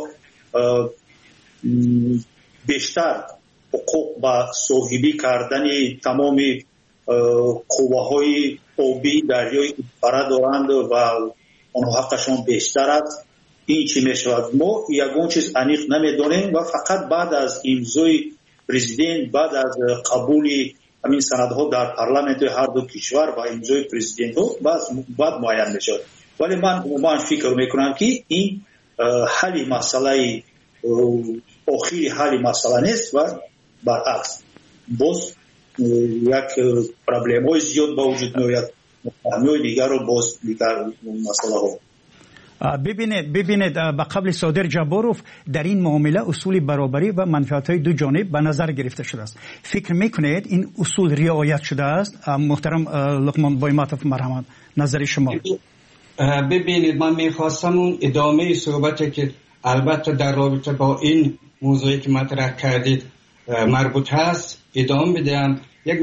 бештар ҳуқуқ ба соҳибӣ кардани тамоми қувваҳои обии дарёи ипара доранд ва онҳо ҳаққашон бештар аст. این چی میشود؟ ما یگون چیز انیق نمیدونیم و فقط بعد از امضای پرزیدنت، بعد از قبول همین سندها در پارلمانت هر دو کشور و امضای پرزیدنت بعد معین میشود. ولی من عموما فکر میکنم که این حل مسئله آخری حل مسئله نیست و برعکس باز یک پرابلم های زیاد با وجود میآید، همه دیگر رو باز دیگر مسئله ها. ببینید به قبل صادر جباروف در این معامله اصول برابری و منفعت‌های دو جانب به نظر گرفته شده است. فکر میکنید این اصول رعایت شده است؟ محترم لقمان بایماتوف، مرحمت، نظر شما. ببینید من میخواستم اون ادامه صحبتی که البته در رابطه با این موضوعی که مطرح کردید مربوط هست ادامه بدم. یک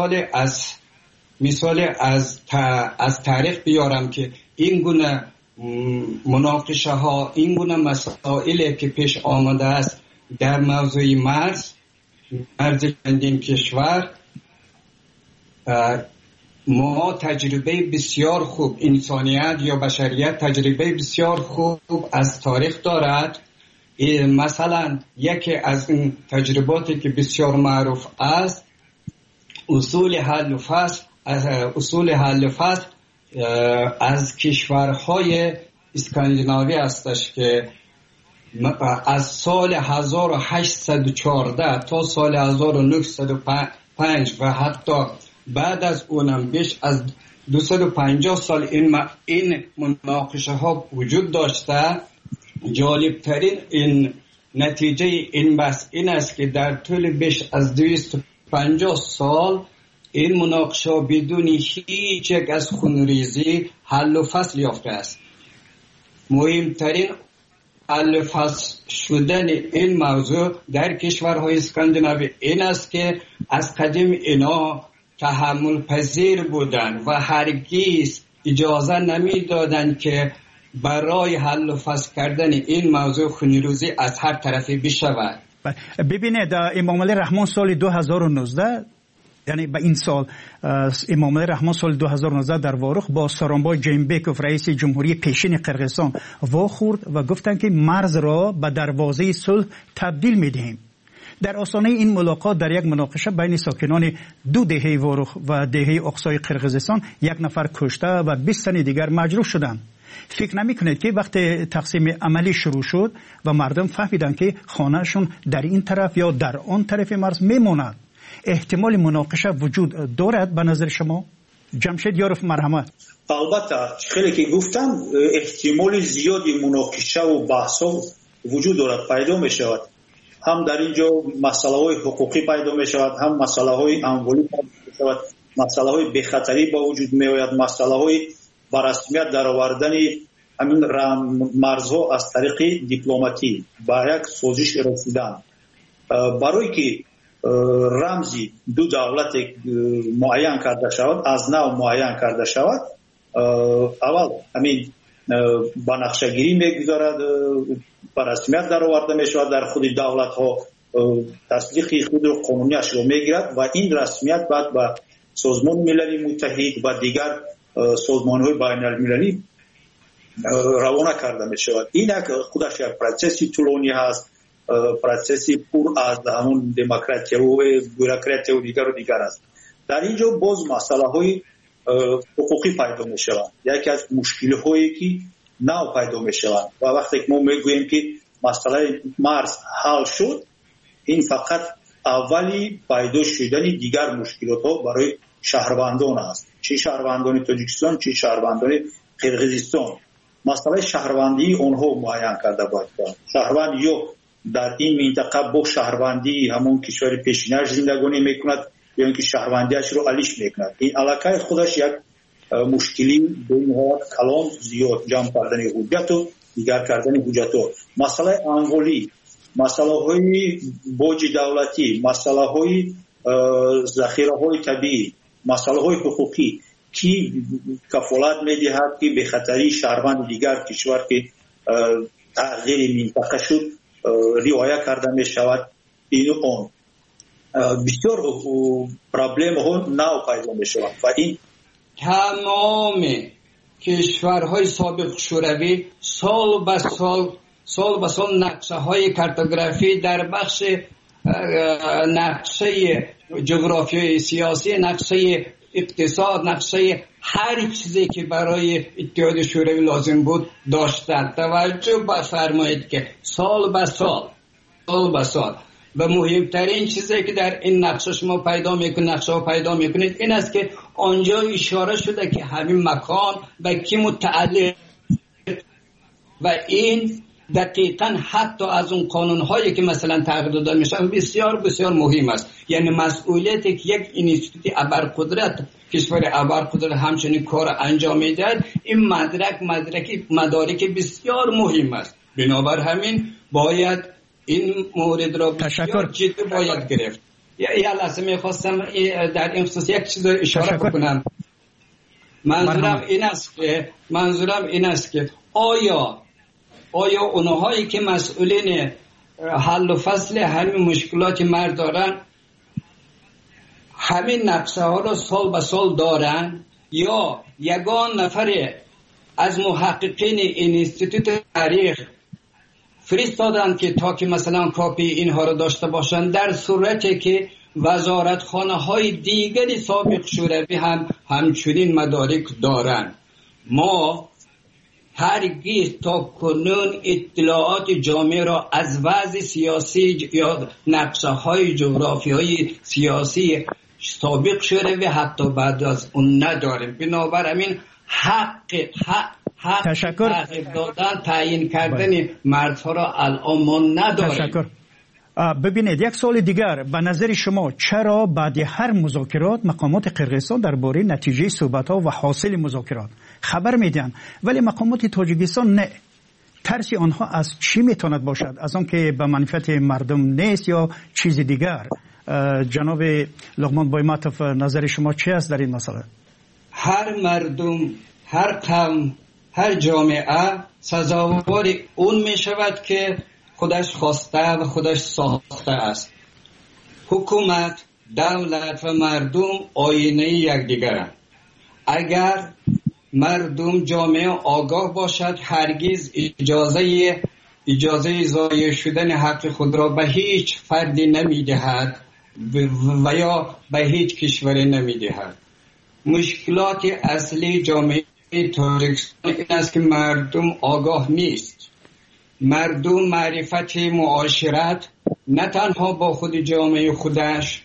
مثال از تاریخ بیارم که این گونه مناقشه ها، این گونه مسائلی که پیش آمده است در موضوع مرز چندین کشور، ما تجربه بسیار خوب، انسانیت یا بشریت تجربه بسیار خوب از تاریخ دارد. مثلا یکی از این تجرباتی که بسیار معروف است اصول حل فصل از کشورهای اسکاندیناوی هستش که از سال 1814 تا سال 1905 و حتی بعد از اونم بیش از 250 سال این مناقشه ها وجود داشته. جالبترین این نتیجه این بحث این است که در طول بیش از 250 سال این مناقشه بدون هیچ یک از خونریزی حل و فصل یافته است. مهمترین حل و فصل شدن این موضوع در کشورهای اسکاندیناوی این است که از قدیم اینا تحمل پذیر بودند و هرگز اجازه نمیدادند که برای حل و فصل کردن این موضوع خونریزی از هر طرفی بشود. ببینید امام علی رحمان سال 2019 یعنی به این سال امام علی رحمان سال 2019 در وارخ با سارانبای جیمبکوف رئیس جمهوری پیشین قرقیزستان واخورد و گفتند که مرز را به دروازه صلح تبدیل می‌دهیم. در آستانه این ملاقات در یک مناقشه بین ساکنان دو دهه وارخ و دهه اقصای قرقیزستان 1 نفر کشته و 20 تن دیگر مجروح شدند. فکر نمی‌کنید که وقتی تقسیم عملی شروع شد و مردم فهمیدن که خانهشون در این طرف یا در آن طرف مرز میماند، احتمال مناقشه وجود دارد به نظر شما؟ جمشید یارف مرحمت. البته خیلی که گفتم احتمال زیادی مناقشه و بحث‌ها وجود دارد، پیدا می‌شود. هم در اینجا مسائل حقوقی پیدا می‌شود، هم مسائل اموالی پیدا می‌شود، مسائل بی‌خطری با وجود می‌آید، مسائل با رسمیت در آوردن همین مرزها از طریق دیپلماتی با یک سازش رسیدن. برای که رمزی دو دولت معین کرده شود، از نو معین کرده شود، اول همین با نقشه‌گیری میگذارد، با رسمیت در آورده میشود، در خود دولت ها تصدیق خود قانونیش رو میگیرد و این رسمیت بعد با سازمان ملل متحد و دیگر سازمان های بین المللی روانه کرده می شود. این خودش یک پروسسی طولانی هست، پروسسی پر از همون دموکراسی و بوروکراسی و دیگر است. در اینجا باز مسئله های حقوقی پیدا می شود. یکی از مشکل هایی که نو پیدا می شود و وقتی که ما می گوییم که مسئله مرز حل شد، این فقط اولی پیدا شدن دیگر مشکلات ها برای شهروندان است، چه شهروندان تاجیکستان چه شهروندان قرقیزستان. مسئله شهروندی اونها معین کرده باید. شهروند یا در این منطقه با شهروندی همون کشور پیشینش زندگانی میکند یا اینکه شهروندیش رو علیش میکند. این علاقه خودش یک مشکلی بین کلان زیاد جمع کردن حجت و دیگر کردن حجت ها. مسئله اموالی، مسئله های باج دولتی، مسئله های ذخیره های طبیعی، مسئله های حقوقی کی کفالت میدهد که به خطری شهروند دیگر کشور که تغییر منطقه شد رعایت کرده می شود. این اون بسیار پرابلم ها نو پیدا می شود و این تمام کشورهای سابق شوروی سال به سال نقشه های کارتوگرافی در بخش نقشه جغرافیای سیاسی، نقشه اقتصاد، نقشه هر چیزی که برای اتحاد شوروی لازم بود داشتند. توجه بفرمایید که سال به سال و مهمترین چیزی که در این نقشه شما پیدا میکنید این است که آنجا اشاره شده که همین مکان به کی متعلق و این دقیقاً حتی از اون قانون‌هایی که مثلا تغییر داده میشن بسیار بسیار مهم است. یعنی مسئولیتی که یک اینستیتوت ابرقدرت کشور ابرقدرت همچنین کار انجام میدهد، این مدارک بسیار مهم است. بنابر همین باید این مورد را بسیار جدی باید گرفت. یه لحظه میخواستم در این خصوص یک چیز اشاره کنم. منظورم این است که آیا اونهایی که مسئولین حل و فصل همین مشکلات مرز دارن همین نقشه ها را سال به سال دارن یا یگان نفر از محققین اینستیتوت تاریخ فرستادن که تا که مثلا کاپی اینها را داشته باشند، در صورتی که وزارتخانه های دیگری سابق شوروی هم همچنین مدارک دارن. ما هرگز تا کنون اطلاعات جامعه را از وضع سیاسی یا نقشه های جغرافیایی سیاسی سابق شوروی حتی بعد از اون نداریم. بنابراین حق تغییر دادن تعیین کردن مردها را الان ما نداریم. تشکر. ببینید یک سوال دیگر، به نظر شما چرا بعد هر مذاکرات مقامات قرقیزستان درباره نتیجه صحبت‌ها و حاصل مذاکرات خبر میدن ولی مقامات تاجیکستان نه؟ ترس آنها از چی میتواند باشد؟ از آن که به منفعت مردم نیست یا چیز دیگر؟ جناب لقمان بایماتوف نظر شما چی است در این مسئله؟ هر مردم، هر قوم، هر جامعه سزاوار اون می شود که خودش خواسته و خودش ساخته است. حکومت، دولت و مردم آینه یکدیگرند. اگر مردم جامعه آگاه باشد هرگز اجازه ضایع شدن حق خود را به هیچ فردی نمیدهد و یا به هیچ کشوری نمیدهد. مشکلات اصلی جامعه تاجیکستان این است که مردم آگاه نیست. مردم معرفت معاشرت نه تنها با خود جامعه خودش،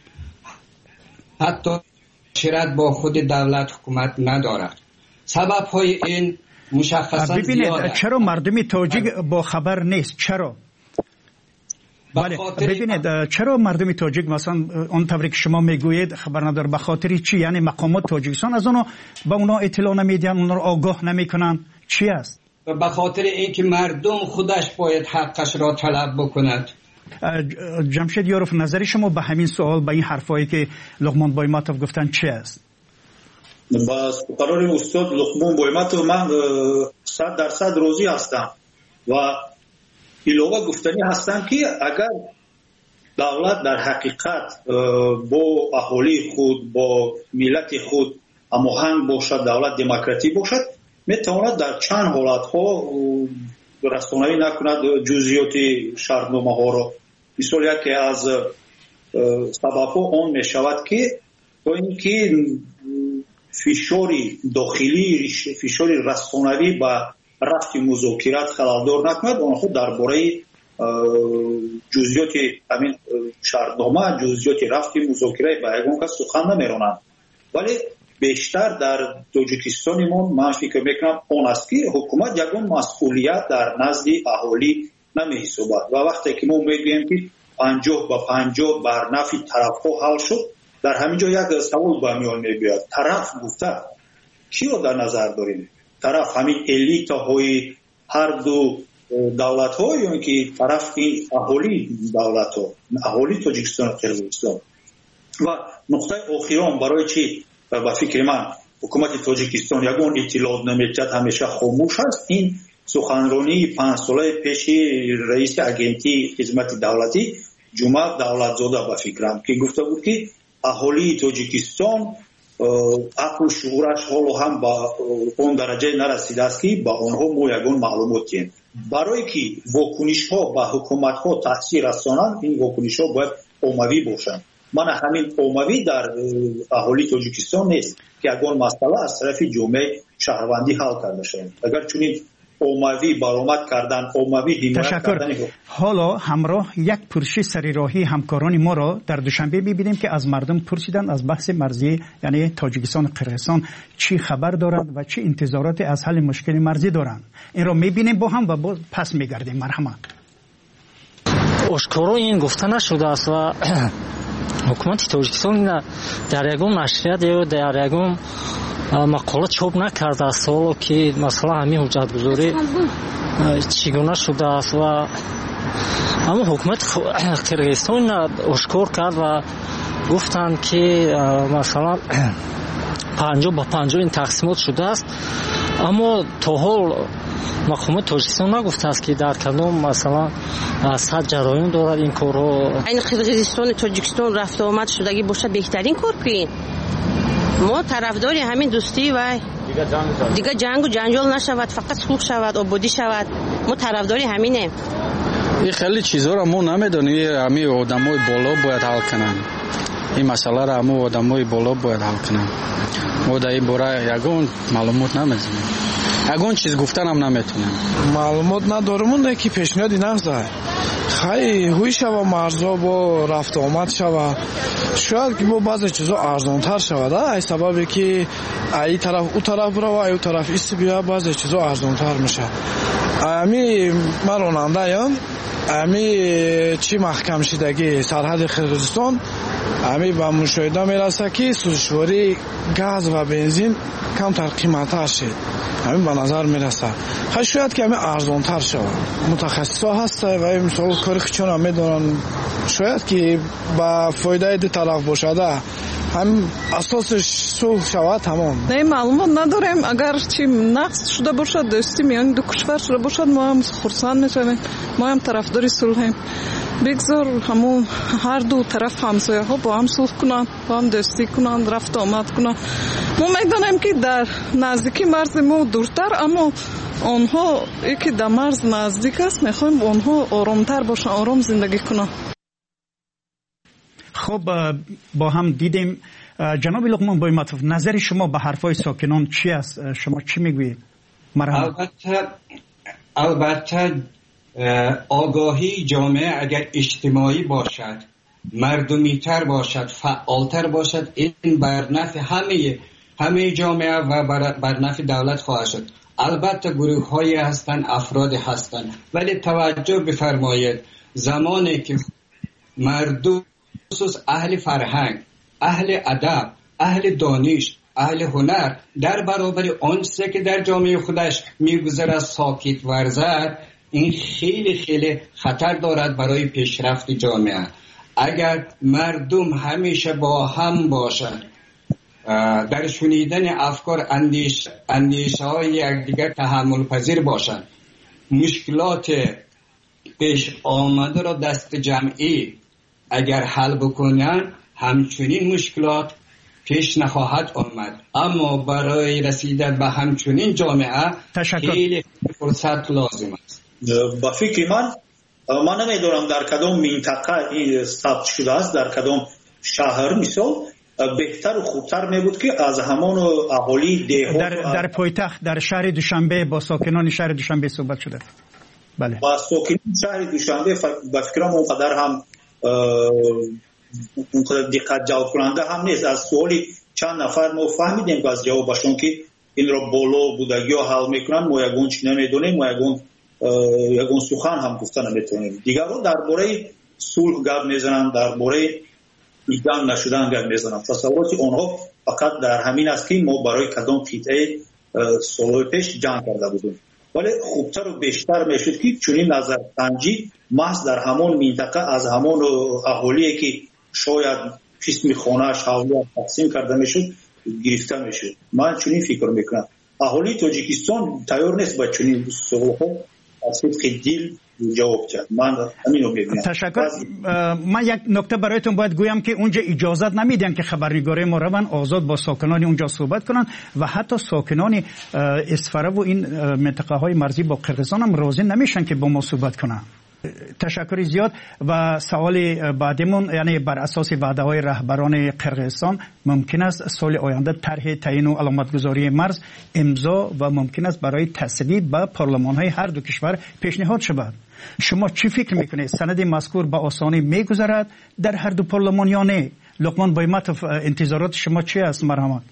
حتی معاشرت با خود دولت حکومت ندارد. سبب های این مشخصا زیاد است. چرا مردم تاجیک با خبر نیست؟ چرا؟ بله ببینید چرا مردم تاجیک مثلا اون طوری که شما میگویید خبر نداره؟ به خاطر چی؟ یعنی مقامات تاجیکستان از اونو با اونا اطلاع نمیدن، اونا رو آگاه نمیکنن؟ چی است؟ به خاطر اینکه مردم خودش باید حقش را طلب بکند. جمشید یاروف نظر شما به همین سوال، به این حرفایی که لقمان بایماتوف گفتن چی است؟ با قرار استاد لقمان بایماتوف من 100% راضی هستم و علاوه گفتنی هستم که اگر دولت در حقیقت با اهالی خود، با ملت خود هماهنگ باشد، دولت دموکراتیک باشد، میتواند در چند حالت ها رسانه‌ای نکند جزئیات شرطنامه ها را. مثال یکی از سبب ها آن می شود که با اینکه فشار داخلی، فشار رسانه‌ای با رفت مذاکرات خلالدار نکند، آنها درباره جزئیات همین شرطنامه، جزئیات رفت مذاکره با یگان کس سخن نمیرانند. ولی بیشتر در تاجیکستان من فکر میکنم آن است که حکومت یگان مسئولیت در نزد اهالی نمیحسابد و وقتی که ما میگوییم که 50-50 بر نفع طرف‌ها حل شد، در همینجا یک سوال به میان میاد. طرف گفته کی رو در نظر داریم؟ طرف همین الیت های هر دو دولت ها یا اینکه طرف این اهالی دولت ها، اهالی تاجیکستان و قرقیزستان؟ و نقطه آخرام برای چی به فکر من حکومت تاجیکستان یگان اطلاعات نمیدهد، همیشه خاموش است. این سخنرانی 5 ساله پیش رئیس اگنتی خدمت دولتی جمعه دولتزاده به فکرم که گفته بود که اهالی تاجیکستان عقل و شعورش حالا هم با اون درجه نرسیده است که با آنها ما یگان معلومات دهیم. برای که واکنش ها به حکومت ها تاثیر رسانند، این واکنش ها باید عمومی باشند. من همین عمومی در اهالی تاجیکستان نیست که یگان مسئله از طرف جامعه شهروندی حل کرده شود. اگر چنین عمومی برآمد کردن، عمومی حمایت کردن. حالا همراه یک پرسش سریراهی همکاران ما را در دوشنبه می‌بینیم که از مردم پرسیدن از بحث مرزی یعنی تاجیکستان و قرقیزستان چی خبر دارند و چه انتظارات از حل مشکل مرزی دارند. این را می‌بینیم با هم و پس می‌گردیم. مرحمت. اشکارا این گفته نشده است و حکومت تاجیکستان در یگان نشریات یا در یگان مقاله چاپ نکرده است حالا که مثلا همین حجتگذاری چگونه شده است و اما حکومت قرقیزستان اشکار کرد و گفتند که مثلا 50-50 این تقسیمات شده است، اما تا حال مقامات تاجیکستان نگفته است که در کدام مثلا صد جرایم دارد این کارها. این قرقیزستان تاجیکستان رفت و آمد شدگی باشه بهترین کار کنین. ما طرفداری همین دوستی و دیگه جنگ و جنجال نشود، فقط صلح شود، آبادی شود. ما طرفداری همینه. این خیلی چیزا رو ما نمیدونیم، همین آدمای بالا باید حل کنن. این مسئله رو همون آدمای بالا باید حل کنن. ما در این باره یگان معلومات نمیدونیم، یگان چیز گفتن هم نمیتونیم. معلومات نداریم اون که پیشنهادی نمیشه. خیلی هوی شوه مرزا با رفت آمد شوه، شاید که با بعضی چیزا ارزانتر شود. ای سببی که ای طرف او طرف بره و ای طرف ایست بیا بعضی چیزا ارزانتر میشه. امی من راننده ام، امی چی محکم شدگی سرحد قرقیزستان همین با مشاهده میرسه که سوزشواری گاز و بنزین کمتر قیمت شد. همین به نظر میرسه شاید که همین ارزان تر شود. متخصص ها هست و این مثال کاری چون هم میدونن شاید که با فایده دی طرف باشده هم اساسش صلح شود تمام. نه معلومات نداریم. اگر چی نقص شده باشد دوستی میان دو کشور شده باشد ما هم خرسند میشویم. ما هم طرفدار صلحیم. بگذار همون هر دو طرف همسایه ها با هم صلح کنند، با هم دوستی کنند، رفت آمد کنند. ما میدانیم که در نزدیکی مرز ما دورتر، اما آنها یکی در مرز نزدیک است. میخوایم آنها آرامتر باشن، آرام زندگی کنند. خب با هم دیدیم. جناب لقمان بایمتوف، نظر شما به حرفای ساکنان چی است؟ شما چی میگویید؟ البته آگاهی جامعه اگر اجتماعی باشد، مردمی تر باشد، فعالتر باشد، این بر نفع همه جامعه و بر نفع دولت خواهد شد. البته گروه هایی هستند، افراد هستند، ولی توجه بفرمایید زمانی که مردم خصوص اهل فرهنگ، اهل ادب، اهل دانش، اهل هنر در برابر آنچه که در جامعه خودش میگذرد ساکت ورزد، این خیلی خیلی خطر دارد برای پیشرفت جامعه. اگر مردم همیشه با هم باشند، در شنیدن افکار اندیشه های یکدیگر تحمل پذیر باشند، مشکلات پیش آمده را دست جمعی اگر حل بکنن، همچنین مشکلات پیش نخواهد آمد. اما برای رسیدن به همچنین جامعه خیلی فرصت لازم است. با فکر من نمیدونم در کدام منطقه این ثبت شده است، در کدام شهر مثال بهتر و خوبتر میبود که از همان اهالی دهات در پایتخت در شهر دوشنبه با ساکنان شهر دوشنبه صحبت شده. بله، با ساکنان شهر دوشنبه با فکرم اونقدر هم اونقدر دقت جلب کننده هم نیست. از سوالی چند نفر ما فهمیدیم که از جوابشون که این را بالا بودگی ها حل میکنن، ما یگون چی نمیدونیم، ما یگون سخن هم گفتن نمیتونیم. دیگر رو درباره صلح گپ میزنن، درباره ایدان نشدن گپ میزنن. تصورات اونها فقط در همین است که ما برای کدام قطعه سال پیش جنگ کرده بودیم. ولی خوبتر و بیشتر میشد که چنین نظر سنجی محض در همون منطقه از همون اهالی که شاید قسم خانه‌اش حوالی تقسیم کرده میشد گرفته میشد. من چنین فکر میکنم اهالی تاجیکستان تیار نیست با چنین سوالها از صدق دل جواب کرد. من همینو میبینم. تشکر. من یک نکته برایتون باید گویم که اونجا اجازت نمیدن که خبرنگاری ما روان آزاد با ساکنان اونجا صحبت کنن و حتی ساکنان اسفره و این منطقه های مرزی با قرقیزستان هم راضی نمیشن که با ما صحبت کنن. تشکر زیاد. و سوال بعدیمون، یعنی بر اساس وعده های رهبران قرقیزستان ممکن است سال آینده طرح تعیین و علامتگذاری مرز امضا و ممکن است برای تصویب به پارلمان های هر دو کشور پیشنهاد شود. شما چی فکر میکنید؟ سند مذکور به آسانی میگذرد در هر دو پارلمان یا نه؟ لقمان بایمتوف، انتظارات شما چی است؟ مرحمت.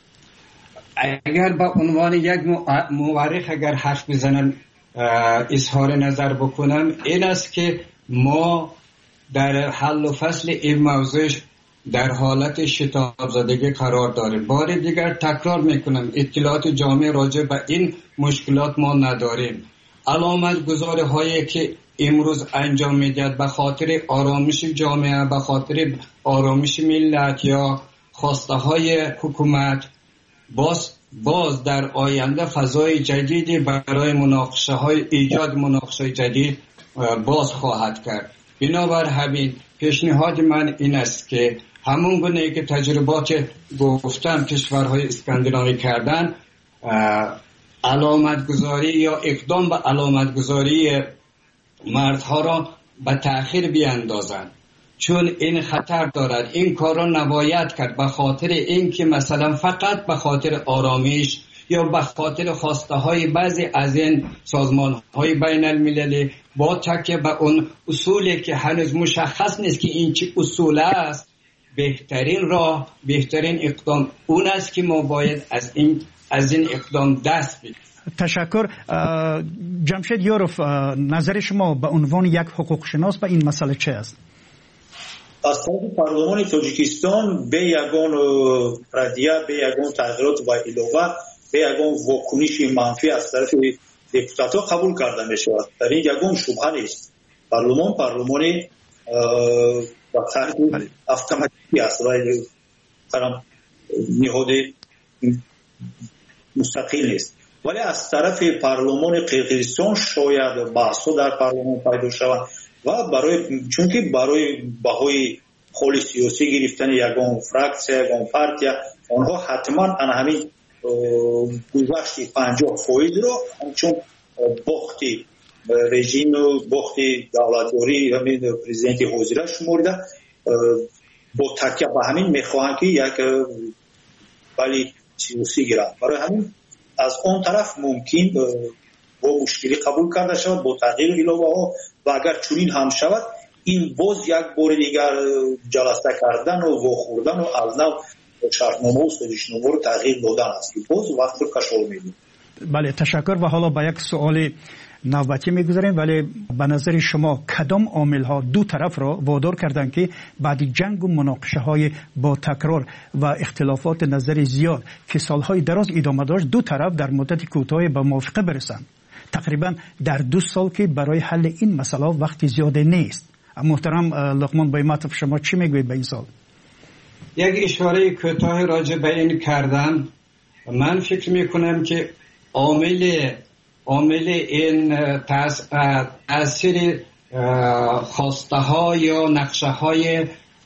اگر با عنوان یک مورخ اگر حرف بزنم اظهار نظر بکنم، این است که ما در حل و فصل این موضوع در حالت شتاب زدگی قرار داریم. بار دیگر تکرار میکنم اطلاعات جامع راجع به این مشکلات ما نداریم. علامت گذاری هایی که امروز انجام میدهد به خاطر آرامش جامعه، به خاطر آرامش ملت یا خواسته های حکومت، باز در آینده فضای جدیدی برای مناقشه های ایجاد مناقشه جدید باز خواهد کرد. بنابر همین پیشنهاد من این است که همون گونه که تجربات گفتم کشورهای اسکاندیناوی کردن، علامت گذاری یا اقدام به علامت گذاری مردها را به تأخیر بیاندازند، چون این خطر دارد. این کار را نباید کرد به خاطر اینکه مثلا فقط به خاطر آرامش یا به خاطر خواسته های بعضی از این سازمان های بین المللی با تکیه به اون اصولی که هنوز مشخص نیست که این چه اصول است، بهترین راه، بهترین اقدام اون است که ما باید از این اقدام دست بگیریم. تشکر. جمشید یوروف، نظر شما به عنوان یک حقوق شناس به این مسئله چه است؟ از طرف پارلمان تاجیکستان به یگان ردیه، به یگان تغییرات و علاوه به یگان واکنش منفی از طرف دپوتات‌ها قبول کرده می شود. در این یگان شبهه نیست. پارلمان و طرح اتوماتیکی است و نهاد مستقل نیست. ولی از طرف پارلمان قرقیزستان شاید بحث‌ها در پارلمان پیدا شود و چون که برای بهای خال سیاسی گرفتن یگان فراکسیه، یگان پارتیا، آنها حتما همین گذشت 50% را همچون باختی رژیم و باختی دولتداری همین پرزیدنت حاضر شمرده با تکیه به همین میخواهند که یک ولی سیاسی گیرند. برای همین از آن طرف ممکن با مشکلی قبول کرده شود با تغییر علاوه ها و اگر چنین هم شود این باز یک بار دیگر جلسه کردن و واخوردن و از نو شرطنامه و سازشنامه رو تغییر دادن است که باز وقت رو کشال می‌دهد. بله تشکر. و حالا به یک سوال نوبتی میگذاریم، ولی به نظر شما کدام عامل ها دو طرف را وادار کردن که بعد جنگ و مناقشه های با تکرار و اختلافات نظری زیاد که سالهای دراز ادامه داشت دو طرف در مدت کوتاه به موافقه برسند؟ تقریبا در 2 سال که برای حل این مسئله وقت زیاده نیست. محترم لقمان بایماتوف شما چی میگوید به این سال؟ یک اشاره کوتاه راجع به این کردم. من فکر میکنم که عامل این تاثیر خواسته ها یا نقشه های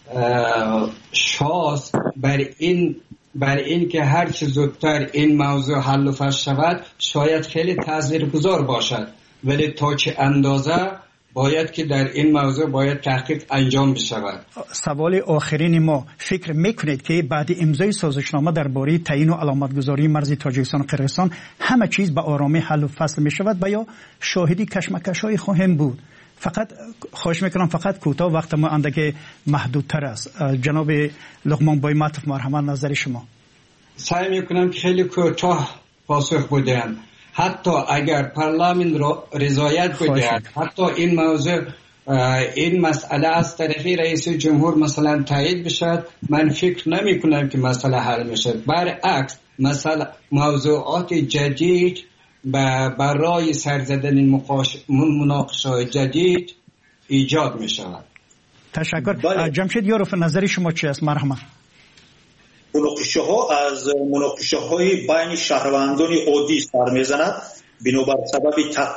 شاس بر این که هر چه زودتر این موضوع حل و فصل شود شاید خیلی تاثیرگذار باشد، ولی تا چه اندازه باید که در این موضوع باید تحقیق انجام بشود. سوال آخرین ما، فکر میکنید که بعد امضای سازشنامه درباره تعیین و علامتگذاری مرز تاجیکستان و قرقیزستان همه چیز به آرامی حل و فصل می شود و یا شاهدی کشمکش‌های خواهیم بود؟ فقط خواهش میکنم فقط کوتاه، وقت ما اندک محدودتر است. جناب لقمان بایماتوف مرحمت نظر شما. سعی میکنم که خیلی کوتاه پاسخ بدم. حتی اگر پارلمان را رضایت بدهد، حتی این موضوع این مسئله از طرف رئیس جمهور مثلا تایید بشد، من فکر نمی کنم که مسئله حل میشد. برعکس موضوعات جدید برای سرزدن مناقشه جدید ایجاد می شود. تشکر. جمشید یاروف نظر شما چی است؟ مرحمت. مناقشه ها از مناقشه های بین شهروندان عادی سر میزند، بنابر سبب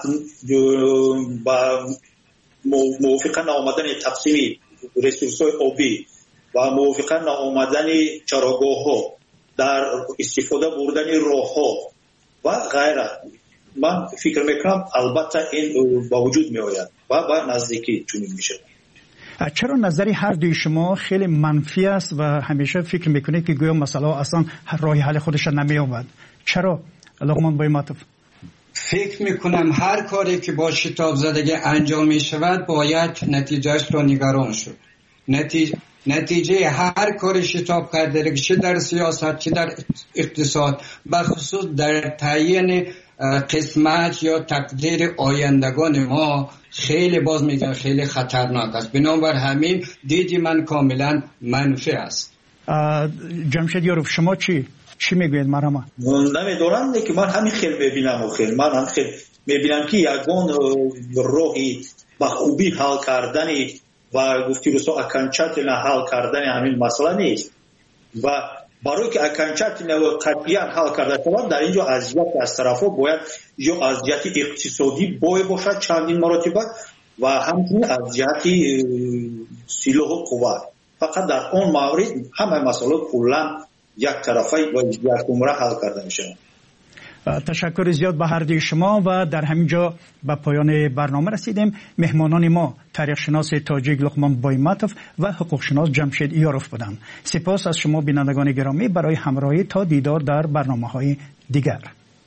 موافقه نآمدن تقسیم ریسورس های آبی و موافقه نآمدن چراگاه ها، در استفاده بردن راه ها و غیره. من فکر میکنم البته این با وجود می آید و با نزدیکی چنین میشه. چرا نظری هر دوی شما خیلی منفی است و همیشه فکر میکنید که گویا مسئله اصلا راه حل خودش نمی آمد؟ چرا لقمان بایماتوف؟ فکر میکنم هر کاری که با شتاب زدگی انجام می شود باید نتیجهش رو نگران شد. نتیجه هر کاری شتاب کرده، چه در سیاست چه در اقتصاد، بخصوص در تعیین قسمت یا تقدیر آیندگان ما خیلی باز میگن خیلی خطرناک است. بنابر همین دیدی من کاملا منفی است. جمشید یاروف شما چی میگوید؟ مرحبا. نمیدونم که من همین خیلی میبینم من هم خیلی میبینم که یگان راهی با خوبی حل کردنی و گفتی رسو اکنچت حل کردن همین مسئله نیست و برای که اکنچت قطعیاً حل کرده شود در اینجا اذیت از طرفا باید یا اذیت اقتصادی باشد چندین مراتبه و همچنین اذیت سلاح و قوت. فقط در اون مورد همه مسئله کلا یک طرفه و یک عمره حل کرده میشه. تشکر زیاد به هر دوی شما و در همینجا به پایان برنامه رسیدیم. مهمانان ما تاریخ شناس تاجیک لقمان بایماتوف و حقوق شناس جمشید یاروف بودند. سپاس از شما بینندگان گرامی برای همراهی. تا دیدار در برنامه‌های دیگر.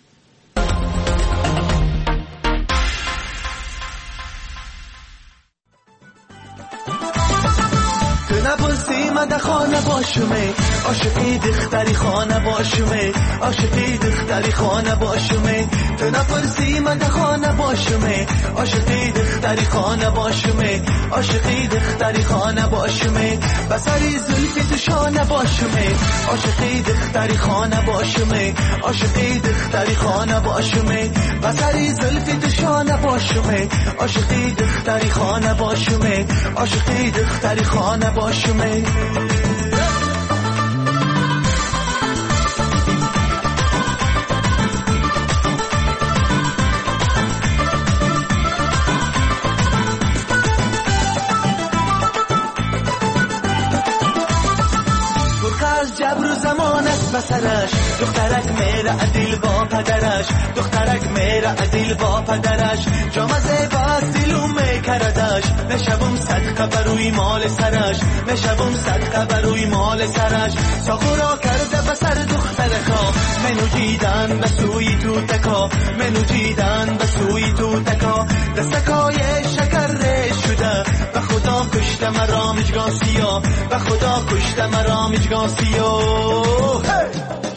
نبازی مده خانه باشمه عاشقی دختری خانه باشمه عاشقی دختری خانه باشمه تو نپرسی من خانه باشمه عاشقی دختری خانه باشمه عاشقی دختری خانه باشمه بسری زلفی تو شانه باشمه عاشقی دختری خانه باشمه عاشقی دختری خانه باشمه بسری زلفی تو شانه باشمه عاشقی دختری خانه باشمه عاشقی دختری خانه باشمه بسرش دخترک میره عدیل با پدرش دخترک میره عدیل با پدرش جامزه باز دیلو میکردش نشبم صدقه بروی مال سرش نشبم صدقه بروی مال سرش ساخورا کرده بسر دخترکا منو جیدن بسوی تو تکا منو جیدن بسوی تو تکا دستکای شکر ریش شده و خدا کشته مرا مجگان سیا و خدا کشته مرا مجگان سیا